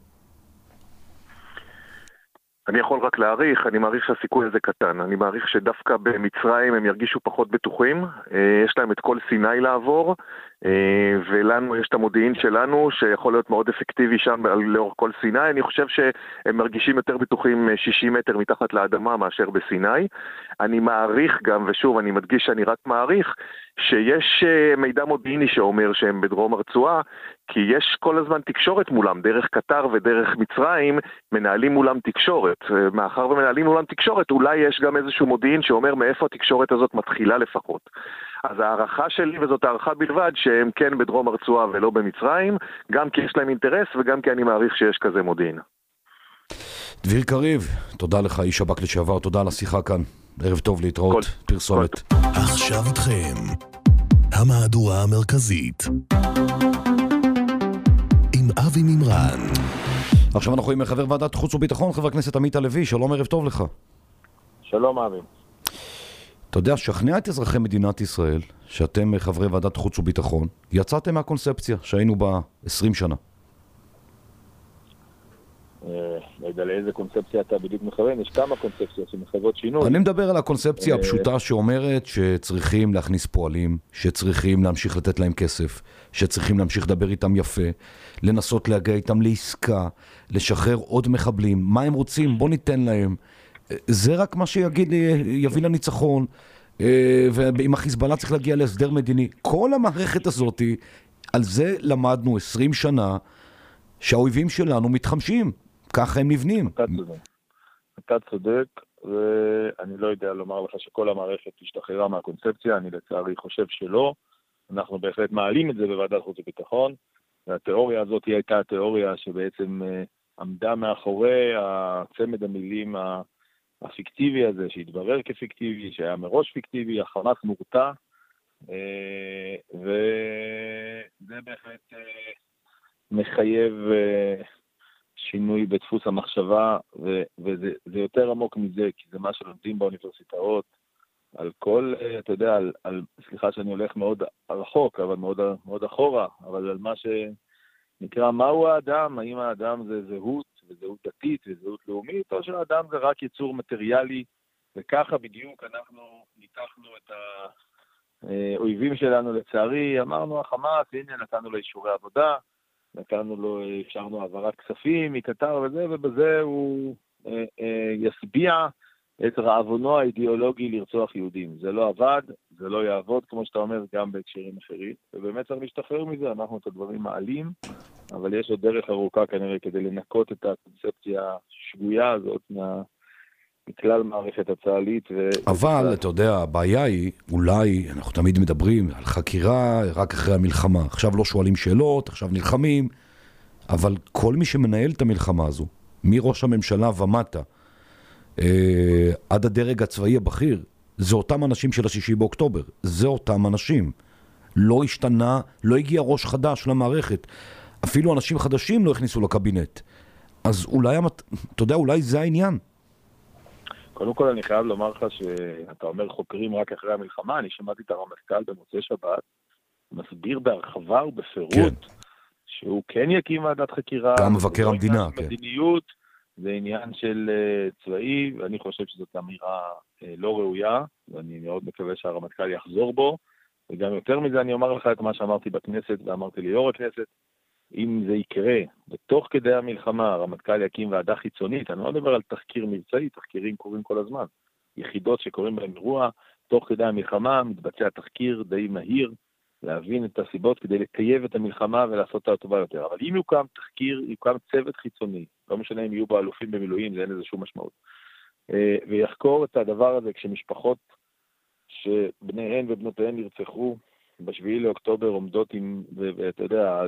אני יכול רק להעריך, אני מעריך שהסיכוי הזה קטן. אני מעריך שדווקא במצרים הם ירגישו פחות בטוחים, יש להם את כל סיני לעבור, ולנו יש את המודיעין שלנו שיכול להיות מאוד אפקטיבי שם לאורך כל סיני. אני חושב שהם מרגישים יותר בטוחים שישים מטר מתחת לאדמה מאשר בסיני. אני מעריך גם, ושוב אני מדגיש שאני רק מעריך, שיש מידע מודיעיני שאומר שהם בדרום הרצועה, כי יש כל הזמן תקשורת מולם, דרך קטר ודרך מצרים מנהלים מולם תקשורת. מאחר ומנהלים מולם תקשורת, אולי יש גם איזשהו מודיעין שאומר מאיפה התקשורת הזאת מתחילה לפחות. אז הערכה שלי, וזאת הערכה בלבד, שהם כן בדרום הרצועה ולא במצרים, גם כי יש להם אינטרס וגם כי אני מעריך שיש כזה מודיעין. דביר קריב, תודה לך, איש שב"כ לשעבר, תודה על השיחה כאן. ערב טוב, להתראות, כל, פרסומת. כל. עכשיו איתכם, המהדורה המרכזית. עם אבי מימרן. עכשיו אנחנו עם חבר ועדת חוץ וביטחון, חבר הכנסת עמית הלוי, שלום, ערב טוב לך. שלום אבי. אתה יודע, שכנע את אזרחי מדינת ישראל, שאתם חברי ועדת חוץ וביטחון, יצאתם מהקונספציה שהיינו בה עשרים שנה. לא יודע לאיזה קונספציה אתה בדיוק מכוון, יש כמה קונספציות שמחייבות שינוי. אני מדבר על הקונספציה הפשוטה שאומרת שצריכים להכניס פועלים, שצריכים להמשיך לתת להם כסף, שצריכים להמשיך לדבר איתם יפה, לנסות להגיע איתם לעסקה, לשחרר עוד מחבלים, מה הם רוצים, בוא ניתן להם. זה רק מה שיגיד, יביא לניצחון, ועם החיזבאללה צריך להגיע להסדר מדיני. כל המערכת הזאת, על זה למדנו עשרים שנה, שהאויבים שלנו מתחמשים, ככה הם נבנים. אתה צודק, אתה צודק, ואני לא יודע לומר לך שכל המערכת השתחררה מהקונספציה, אני לצערי חושב שלא, אנחנו בהחלט מעלים את זה בוועדת חוץ וביטחון, והתיאוריה הזאת היא הייתה התיאוריה שבעצם עמדה מאחורי הצמד המילים הפיקטיבי הזה, שהתברר כפיקטיבי, שהיה מראש פיקטיבי, החמאס מורתע, וזה בהחלט מחייב שינוי בדפוס המחשבה, וזה יותר עמוק מזה, כי זה מה שלומדים באוניברסיטאות, על כל, אתה יודע, על, על, סליחה שאני הולך מאוד רחוק, אבל מאוד, מאוד אחורה, אבל על מה שנקרא, מהו האדם? האם האדם זה זהות, וזהות דתית, וזהות לאומית, או שהאדם זה רק יצור מטריאלי, וככה בדיוק אנחנו ניתחנו את האויבים שלנו לצערי, אמרנו החמאס, הנה נתנו לו אישורי עבודה, נתנו לו, אפשרנו העברת כספים מקטר וזה, ובזה הוא אה, אה, יסביע את רעבונו האידיאולוגי לרצוח יהודים. זה לא עבד, זה לא יעבוד, כמו שאתה אומר, גם בהקשרים אחרים. ובאמת צריך להשתחרר מזה, אנחנו את הדברים מעלים, אבל יש עוד דרך ארוכה כנראה כדי לנקות את הקונספציה השגויה הזאת מה... מכלל מערכת הצה"לית. ו... אבל, אתה יודע, הבעיה היא, אולי, אנחנו תמיד מדברים על חקירה רק אחרי המלחמה. עכשיו לא שואלים שאלות, עכשיו נלחמים, אבל כל מי שמנהל את המלחמה הזו, מראש הממשלה ומטה, אה, עד הדרג הצבאי הבכיר, זה אותם אנשים של השישי באוקטובר. זה אותם אנשים. לא השתנה, לא הגיע ראש חדש למערכת. אפילו אנשים חדשים לא הכניסו לקבינט. אז אולי, אתה יודע, אולי זה העניין. קודם כל אני חייב לומר לך שאתה אומר חוקרים רק אחרי המלחמה, אני שמעתי את הרמטכ"ל במוצאי שבת, מסביר בהרחבה ובפירוט, כן. שהוא כן יקים ועדת חקירה. גם מבקר המדינה, כן. מדיניות, זה עניין של uh, צבאי, ואני חושב שזאת אמירה uh, לא ראויה, ואני מאוד מקווה שהרמטכ"ל יחזור בו, וגם יותר מזה אני אומר לך את מה שאמרתי בכנסת, ואמרתי ליו"ר הכנסת, אם זה יקרה, בתוך כדי המלחמה, הרמטכ"ל יקים ועדה חיצונית, אני לא מדבר על תחקיר מבצעי, תחקירים קורים כל הזמן, יחידות שקוראים בהם אירוע, תוך כדי המלחמה מתבצע תחקיר די מהיר, להבין את הסיבות כדי לטייב את המלחמה ולעשות אותה טובה יותר. אבל אם יוקם תחקיר, יוקם צוות חיצוני, לא משנה אם יהיו בו אלופים במילואים, זה אין לזה שום משמעות, ויחקור את הדבר הזה כשמשפחות שבניהן ובנותיהן נרצחו, בשביעי לאוקטובר עומדות עם, ואתה יודע,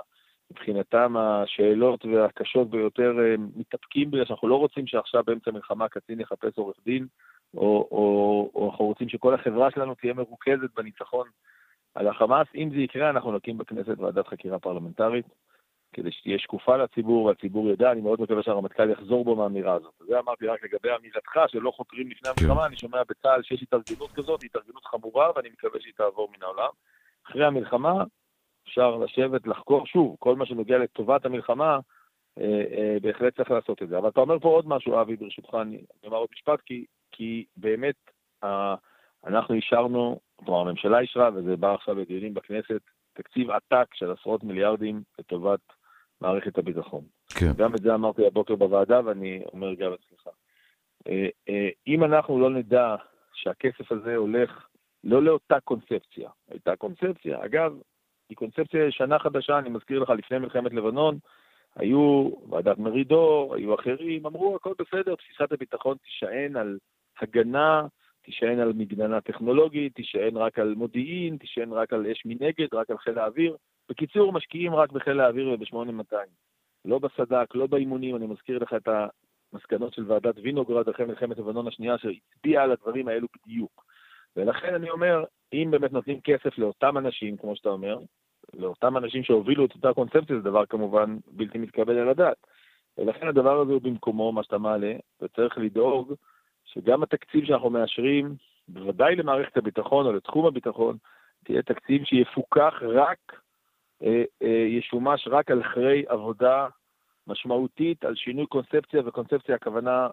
מבחינתם השאלות והקשות ביותר מתאפקים בגלל שאנחנו לא רוצים שעכשיו באמצע מלחמה קצין יחפש עורך דין, או, או, או אנחנו רוצים שכל החברה שלנו תהיה מרוכזת בניצחון על החמאס. אם זה יקרה, אנחנו נקים בכנסת ועדת חקירה פרלמנטרית, כדי שתהיה שקופה לציבור, והציבור ידע, אני מאוד מקווה שהרמטכ"ל יחזור בו מהאמירה הזאת. זה אמרתי רק לגבי המילתך, שלא חוקרים לפני המלחמה, אני שומע בצה"ל שיש התארגנות כזאת, התארגנות חמורה, ואני מקווה שהיא תעבור מן העולם. אחרי המלחמה, אפשר לשבת, לחקור שוב, כל מה שנוגע לטובת המלחמה, אה, אה, בהחלט צריך לעשות את זה. אבל אתה אומר פה עוד משהו, אבי, ברשותך, אני אומר עוד משפט, כי, כי באמת אה, אנחנו אישרנו, כלומר, הממשלה אישרה, וזה בא עכשיו בדיונים בכנסת, תקציב עתק של עשרות מיליארדים לטובת מערכת הביטחון. כן. גם את זה אמרתי הבוקר בוועדה, ואני אומר גם אצלך. אה, אה, אם אנחנו לא נדע שהכסף הזה הולך לא לאותה קונספציה, הייתה קונספציה, אגב, היא קונספציה שנה חדשה, אני מזכיר לך, לפני מלחמת לבנון, היו ועדת מרידור, היו אחרים, אמרו, הכל בסדר, תפיסת הביטחון תישען על הגנה, תישען על מגננה טכנולוגית, תישען רק על מודיעין, תישען רק על אש מנגד, רק על חיל האוויר. בקיצור, משקיעים רק בחיל האוויר וב-שמונה מאתיים. לא בסדק, לא באימונים, אני מזכיר לך את המסקנות של ועדת וינוגרד אחרי מלחמת לבנון השנייה, שהצביעה על הדברים האלו בדיוק. ולכן אני אומר, אם באמת נותנים כסף לאותם אנשים, כמו שאתה אומר, לאותם אנשים שהובילו את אותה קונספציה, זה דבר כמובן בלתי מתקבל על הדעת. ולכן הדבר הזה הוא במקומו, מה שאתה מעלה, וצריך לדאוג שגם התקציב שאנחנו מאשרים, בוודאי למערכת הביטחון או לתחום הביטחון, תהיה תקציב שיפוקח רק, אה, אה, ישומש רק על אחרי עבודה משמעותית, על שינוי קונספציה, וקונספציה הכוונה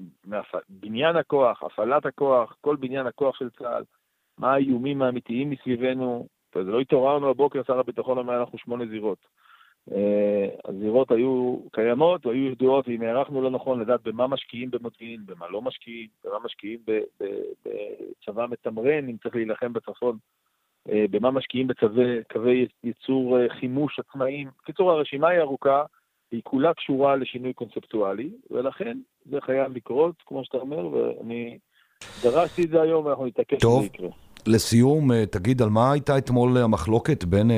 בניין הכוח, הפעלת הכוח, כל בניין הכוח של צה"ל, מה האיומים האמיתיים מסביבנו. זה לא התעוררנו הבוקר, שר הביטחון אומר, אנחנו שמונה זירות. הזירות היו קיימות, היו ידועות, ואם הערכנו לא נכון לדעת במה משקיעים במודיעין, במה לא משקיעים, במה משקיעים בצבא מתמרן, אם צריך להילחם בצפון, במה משקיעים בקווי ייצור חימוש עצמאיים. קיצור, הרשימה היא ארוכה, היא כולה קשורה לשינוי קונספטואלי, ולכן זה חייב לקרות, כמו שאתה אומר, ואני דרשתי את זה היום, ואנחנו נתעקש שזה יקרה. לסיום, תגיד, על מה הייתה אתמול המחלוקת בין,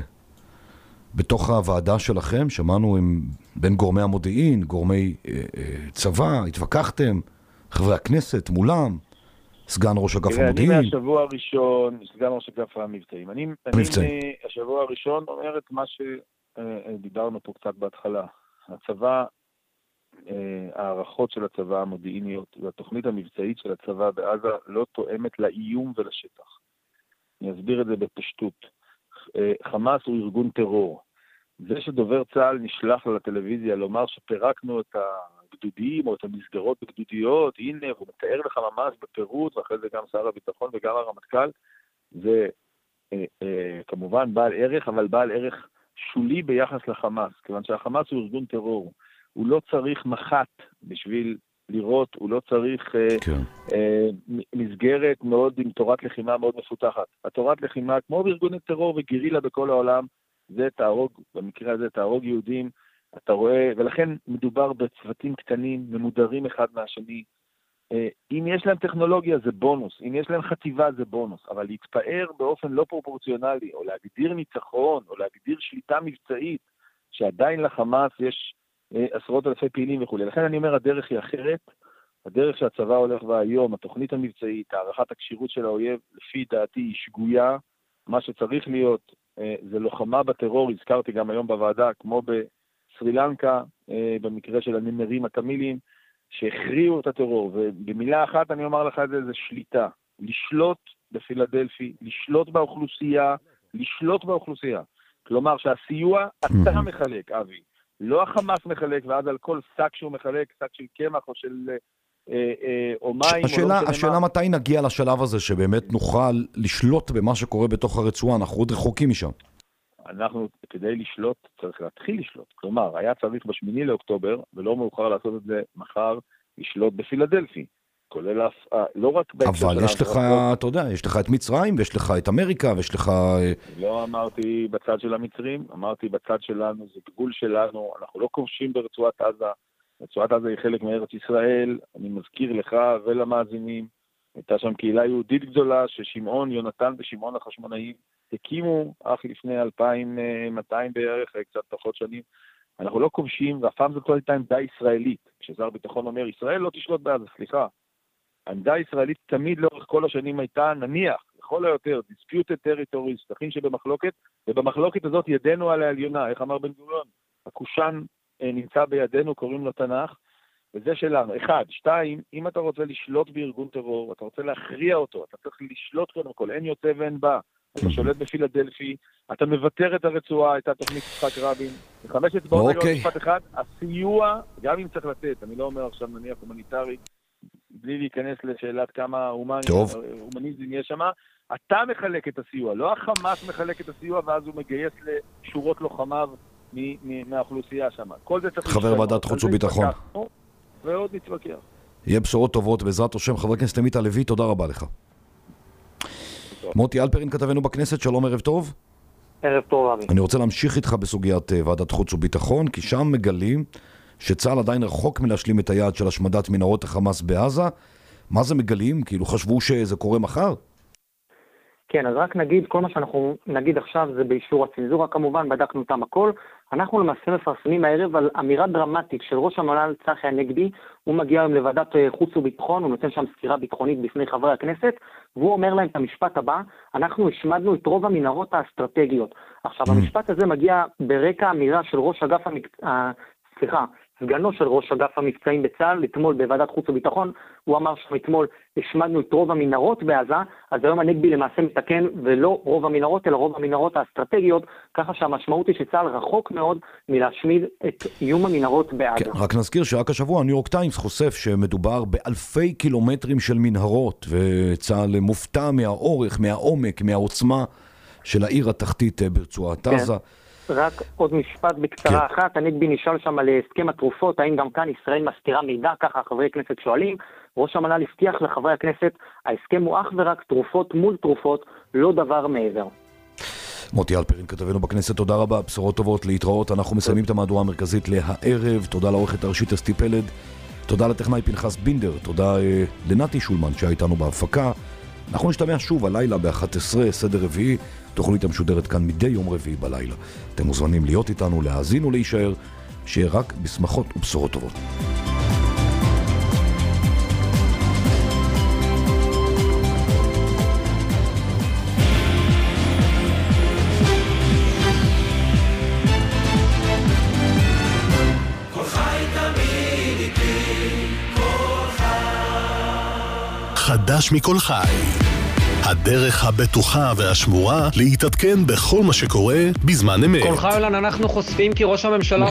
בתוך הוועדה שלכם? שמענו עם, בין גורמי המודיעין, גורמי צבא, התווכחתם, חברי הכנסת מולם, סגן ראש אגף המודיעין. אני מהשבוע הראשון, סגן ראש אגף המבצעים. אני, אני השבוע הראשון אומר את מה שדיברנו פה קצת בהתחלה. הצבא, הערכות של הצבא המודיעיניות והתוכנית המבצעית של הצבא בעזה לא תואמת לאיום ולשטח. אני אסביר את זה בפשטות. חמאס הוא ארגון טרור. זה שדובר צה"ל נשלח לטלוויזיה לומר שפירקנו את הגדודים או את המסגרות בגדודיות, הנה, הוא מתאר לך ממש בפירוט, ואחרי זה גם שר הביטחון וגם הרמטכ"ל, זה אה, אה, כמובן בעל ערך, אבל בעל ערך שולי ביחס לחמאס, כיוון שהחמאס הוא ארגון טרור. הוא לא צריך מחט בשביל לראות, הוא לא צריך אה, כן. אה, מסגרת מאוד עם תורת לחימה מאוד מפותחת. התורת לחימה, כמו בארגוני טרור וגרילה בכל העולם, זה תהרוג, במקרה הזה תהרוג יהודים, אתה רואה, ולכן מדובר בצוותים קטנים, ממודרים אחד מהשני. אם יש להם טכנולוגיה זה בונוס, אם יש להם חטיבה זה בונוס, אבל להתפאר באופן לא פרופורציונלי, או להגדיר ניצחון, או להגדיר שליטה מבצעית, שעדיין לחמאס יש עשרות אלפי פעילים וכו'. לכן אני אומר, הדרך היא אחרת, הדרך שהצבא הולך בה היום, התוכנית המבצעית, הערכת הקשירות של האויב, לפי דעתי היא שגויה, מה שצריך להיות, זה לוחמה בטרור, הזכרתי גם היום בוועדה, כמו בסרילנקה, במקרה של הנמרים התמילים, שהכריעו את הטרור, ובמילה אחת אני אומר לך את זה, זה שליטה. לשלוט בפילדלפי, לשלוט באוכלוסייה, לשלוט באוכלוסייה. כלומר שהסיוע אתה מחלק, אבי. לא החמאס מחלק, ואז על כל שק שהוא מחלק, שק של קמח או של... או מים, השאלה, או לא השאלה מתי נגיע לשלב הזה שבאמת נוכל לשלוט במה שקורה בתוך הרצועה, אנחנו עוד רחוקים משם. אנחנו, כדי לשלוט, צריך להתחיל לשלוט. כלומר, היה צריך בשמיני לאוקטובר, ולא מאוחר לעשות את זה מחר, לשלוט בפילדלפי. כולל, לא רק בהקשר אבל יש לך, אתה יודע, יש לך את מצרים, ויש לך את אמריקה, ויש לך... לא אמרתי בצד של המצרים, אמרתי בצד שלנו, זה גבול שלנו, אנחנו לא כובשים ברצועת עזה, רצועת עזה היא חלק מארץ ישראל, אני מזכיר לך ולמאזינים, הייתה שם קהילה יהודית גדולה, ששמעון, יונתן ושמעון החשמונאים, הקימו אך לפני אלפיים ומאתיים בערך, קצת פחות שנים. אנחנו לא כובשים, ואף פעם זאת לא הייתה עמדה ישראלית. כששר ביטחון אומר, ישראל לא תשלוט בעזה, סליחה. העמדה הישראלית תמיד לאורך כל השנים הייתה, נניח, לכל היותר, disputed territories, שטחים שבמחלוקת, ובמחלוקת הזאת ידנו על העליונה, איך אמר בן גוריון? הקושאן נמצא בידינו, קוראים לו תנ"ך, וזה שלנו. אחד, שתיים, אם אתה רוצה לשלוט בארגון טרור, אתה רוצה להכריע אותו, אתה צריך לשלוט קודם כל, אין יוצא ואין בא. אתה שולט בפילדלפי, אתה מבטר את הרצועה, הייתה תוכנית יצחק רבין, וחמש אצבעות רגע משפט אחד, הסיוע, גם אם צריך לתת, אני לא אומר עכשיו נניח הומניטרי, בלי להיכנס לשאלת כמה הומניזם יש שם, אתה מחלק את הסיוע, לא החמאס מחלק את הסיוע, ואז הוא מגייס לשורות לוחמיו מהאוכלוסייה שם. כל זה צריך חבר ועדת חוץ וביטחון. ועוד נתווכח. יהיה בשורות טובות בעזרת השם. חבר הכנסת עמית הלוי, תודה רבה לך. מוטי אלפרין כתבנו בכנסת, שלום, ערב טוב. ערב טוב, אבי. אני רוצה להמשיך איתך בסוגיית ועדת חוץ וביטחון, כי שם מגלים שצה"ל עדיין רחוק מלהשלים את היעד של השמדת מנהרות החמאס בעזה. מה זה מגלים? כאילו חשבו שזה קורה מחר? כן, אז רק נגיד, כל מה שאנחנו נגיד עכשיו זה באישור הצנזורה, כמובן, בדקנו אותם הכל. אנחנו למעשה מפרסמים הערב על אמירה דרמטית של ראש המל"ל צחי הנגבי. הוא מגיע היום לוועדת חוץ וביטחון, הוא נותן שם סקירה ביטחונית בפני חברי הכנסת, והוא אומר להם את המשפט הבא, אנחנו השמדנו את רוב המנהרות האסטרטגיות. עכשיו, המשפט הזה מגיע ברקע אמירה של ראש אגף המקצוע, סליחה, סגנו של ראש אגף המבצעים בצה"ל, אתמול בוועדת חוץ וביטחון, הוא אמר שאתמול השמדנו את רוב המנהרות בעזה, אז היום הנגבי למעשה מתקן, ולא רוב המנהרות, אלא רוב המנהרות האסטרטגיות, ככה שהמשמעות היא שצה"ל רחוק מאוד מלהשמיד את איום המנהרות בעזה. כן, רק נזכיר שרק השבוע הניו יורק טיימס חושף שמדובר באלפי קילומטרים של מנהרות, וצה"ל מופתע מהאורך, מהעומק, מהעוצמה של העיר התחתית ברצועת עזה. רק עוד משפט בקצרה כן. אחת, הנגבי נשאל שם על הסכם התרופות, האם גם כאן ישראל מסתירה מידע, ככה חברי הכנסת שואלים. ראש המל"ל הבטיח לחברי הכנסת, ההסכם הוא אך ורק תרופות מול תרופות, לא דבר מעבר. מוטי אלפרין כתבנו בכנסת, תודה רבה, בשורות טובות, להתראות. אנחנו מסיימים את המהדורה המרכזית להערב. תודה לעורכת הראשית אסתי פלד, תודה לטכנאי פנחס בינדר, תודה אה, לנתי שולמן שהיה איתנו בהפקה. אנחנו נשתמע שוב הלילה ב-אחת עשרה, סדר רביעי, תוכנית המשודרת כאן מדי יום רביעי בלילה. אתם מוזמנים להיות איתנו, להאזין ולהישאר, שיהיה רק בשמחות ובשורות טובות. חדש מכל חי. הדרך הבטוחה והשמורה להתעדכן בכל מה שקורה בזמן אמת. כל חי אולן אנחנו חושפים כי ראש הממשלה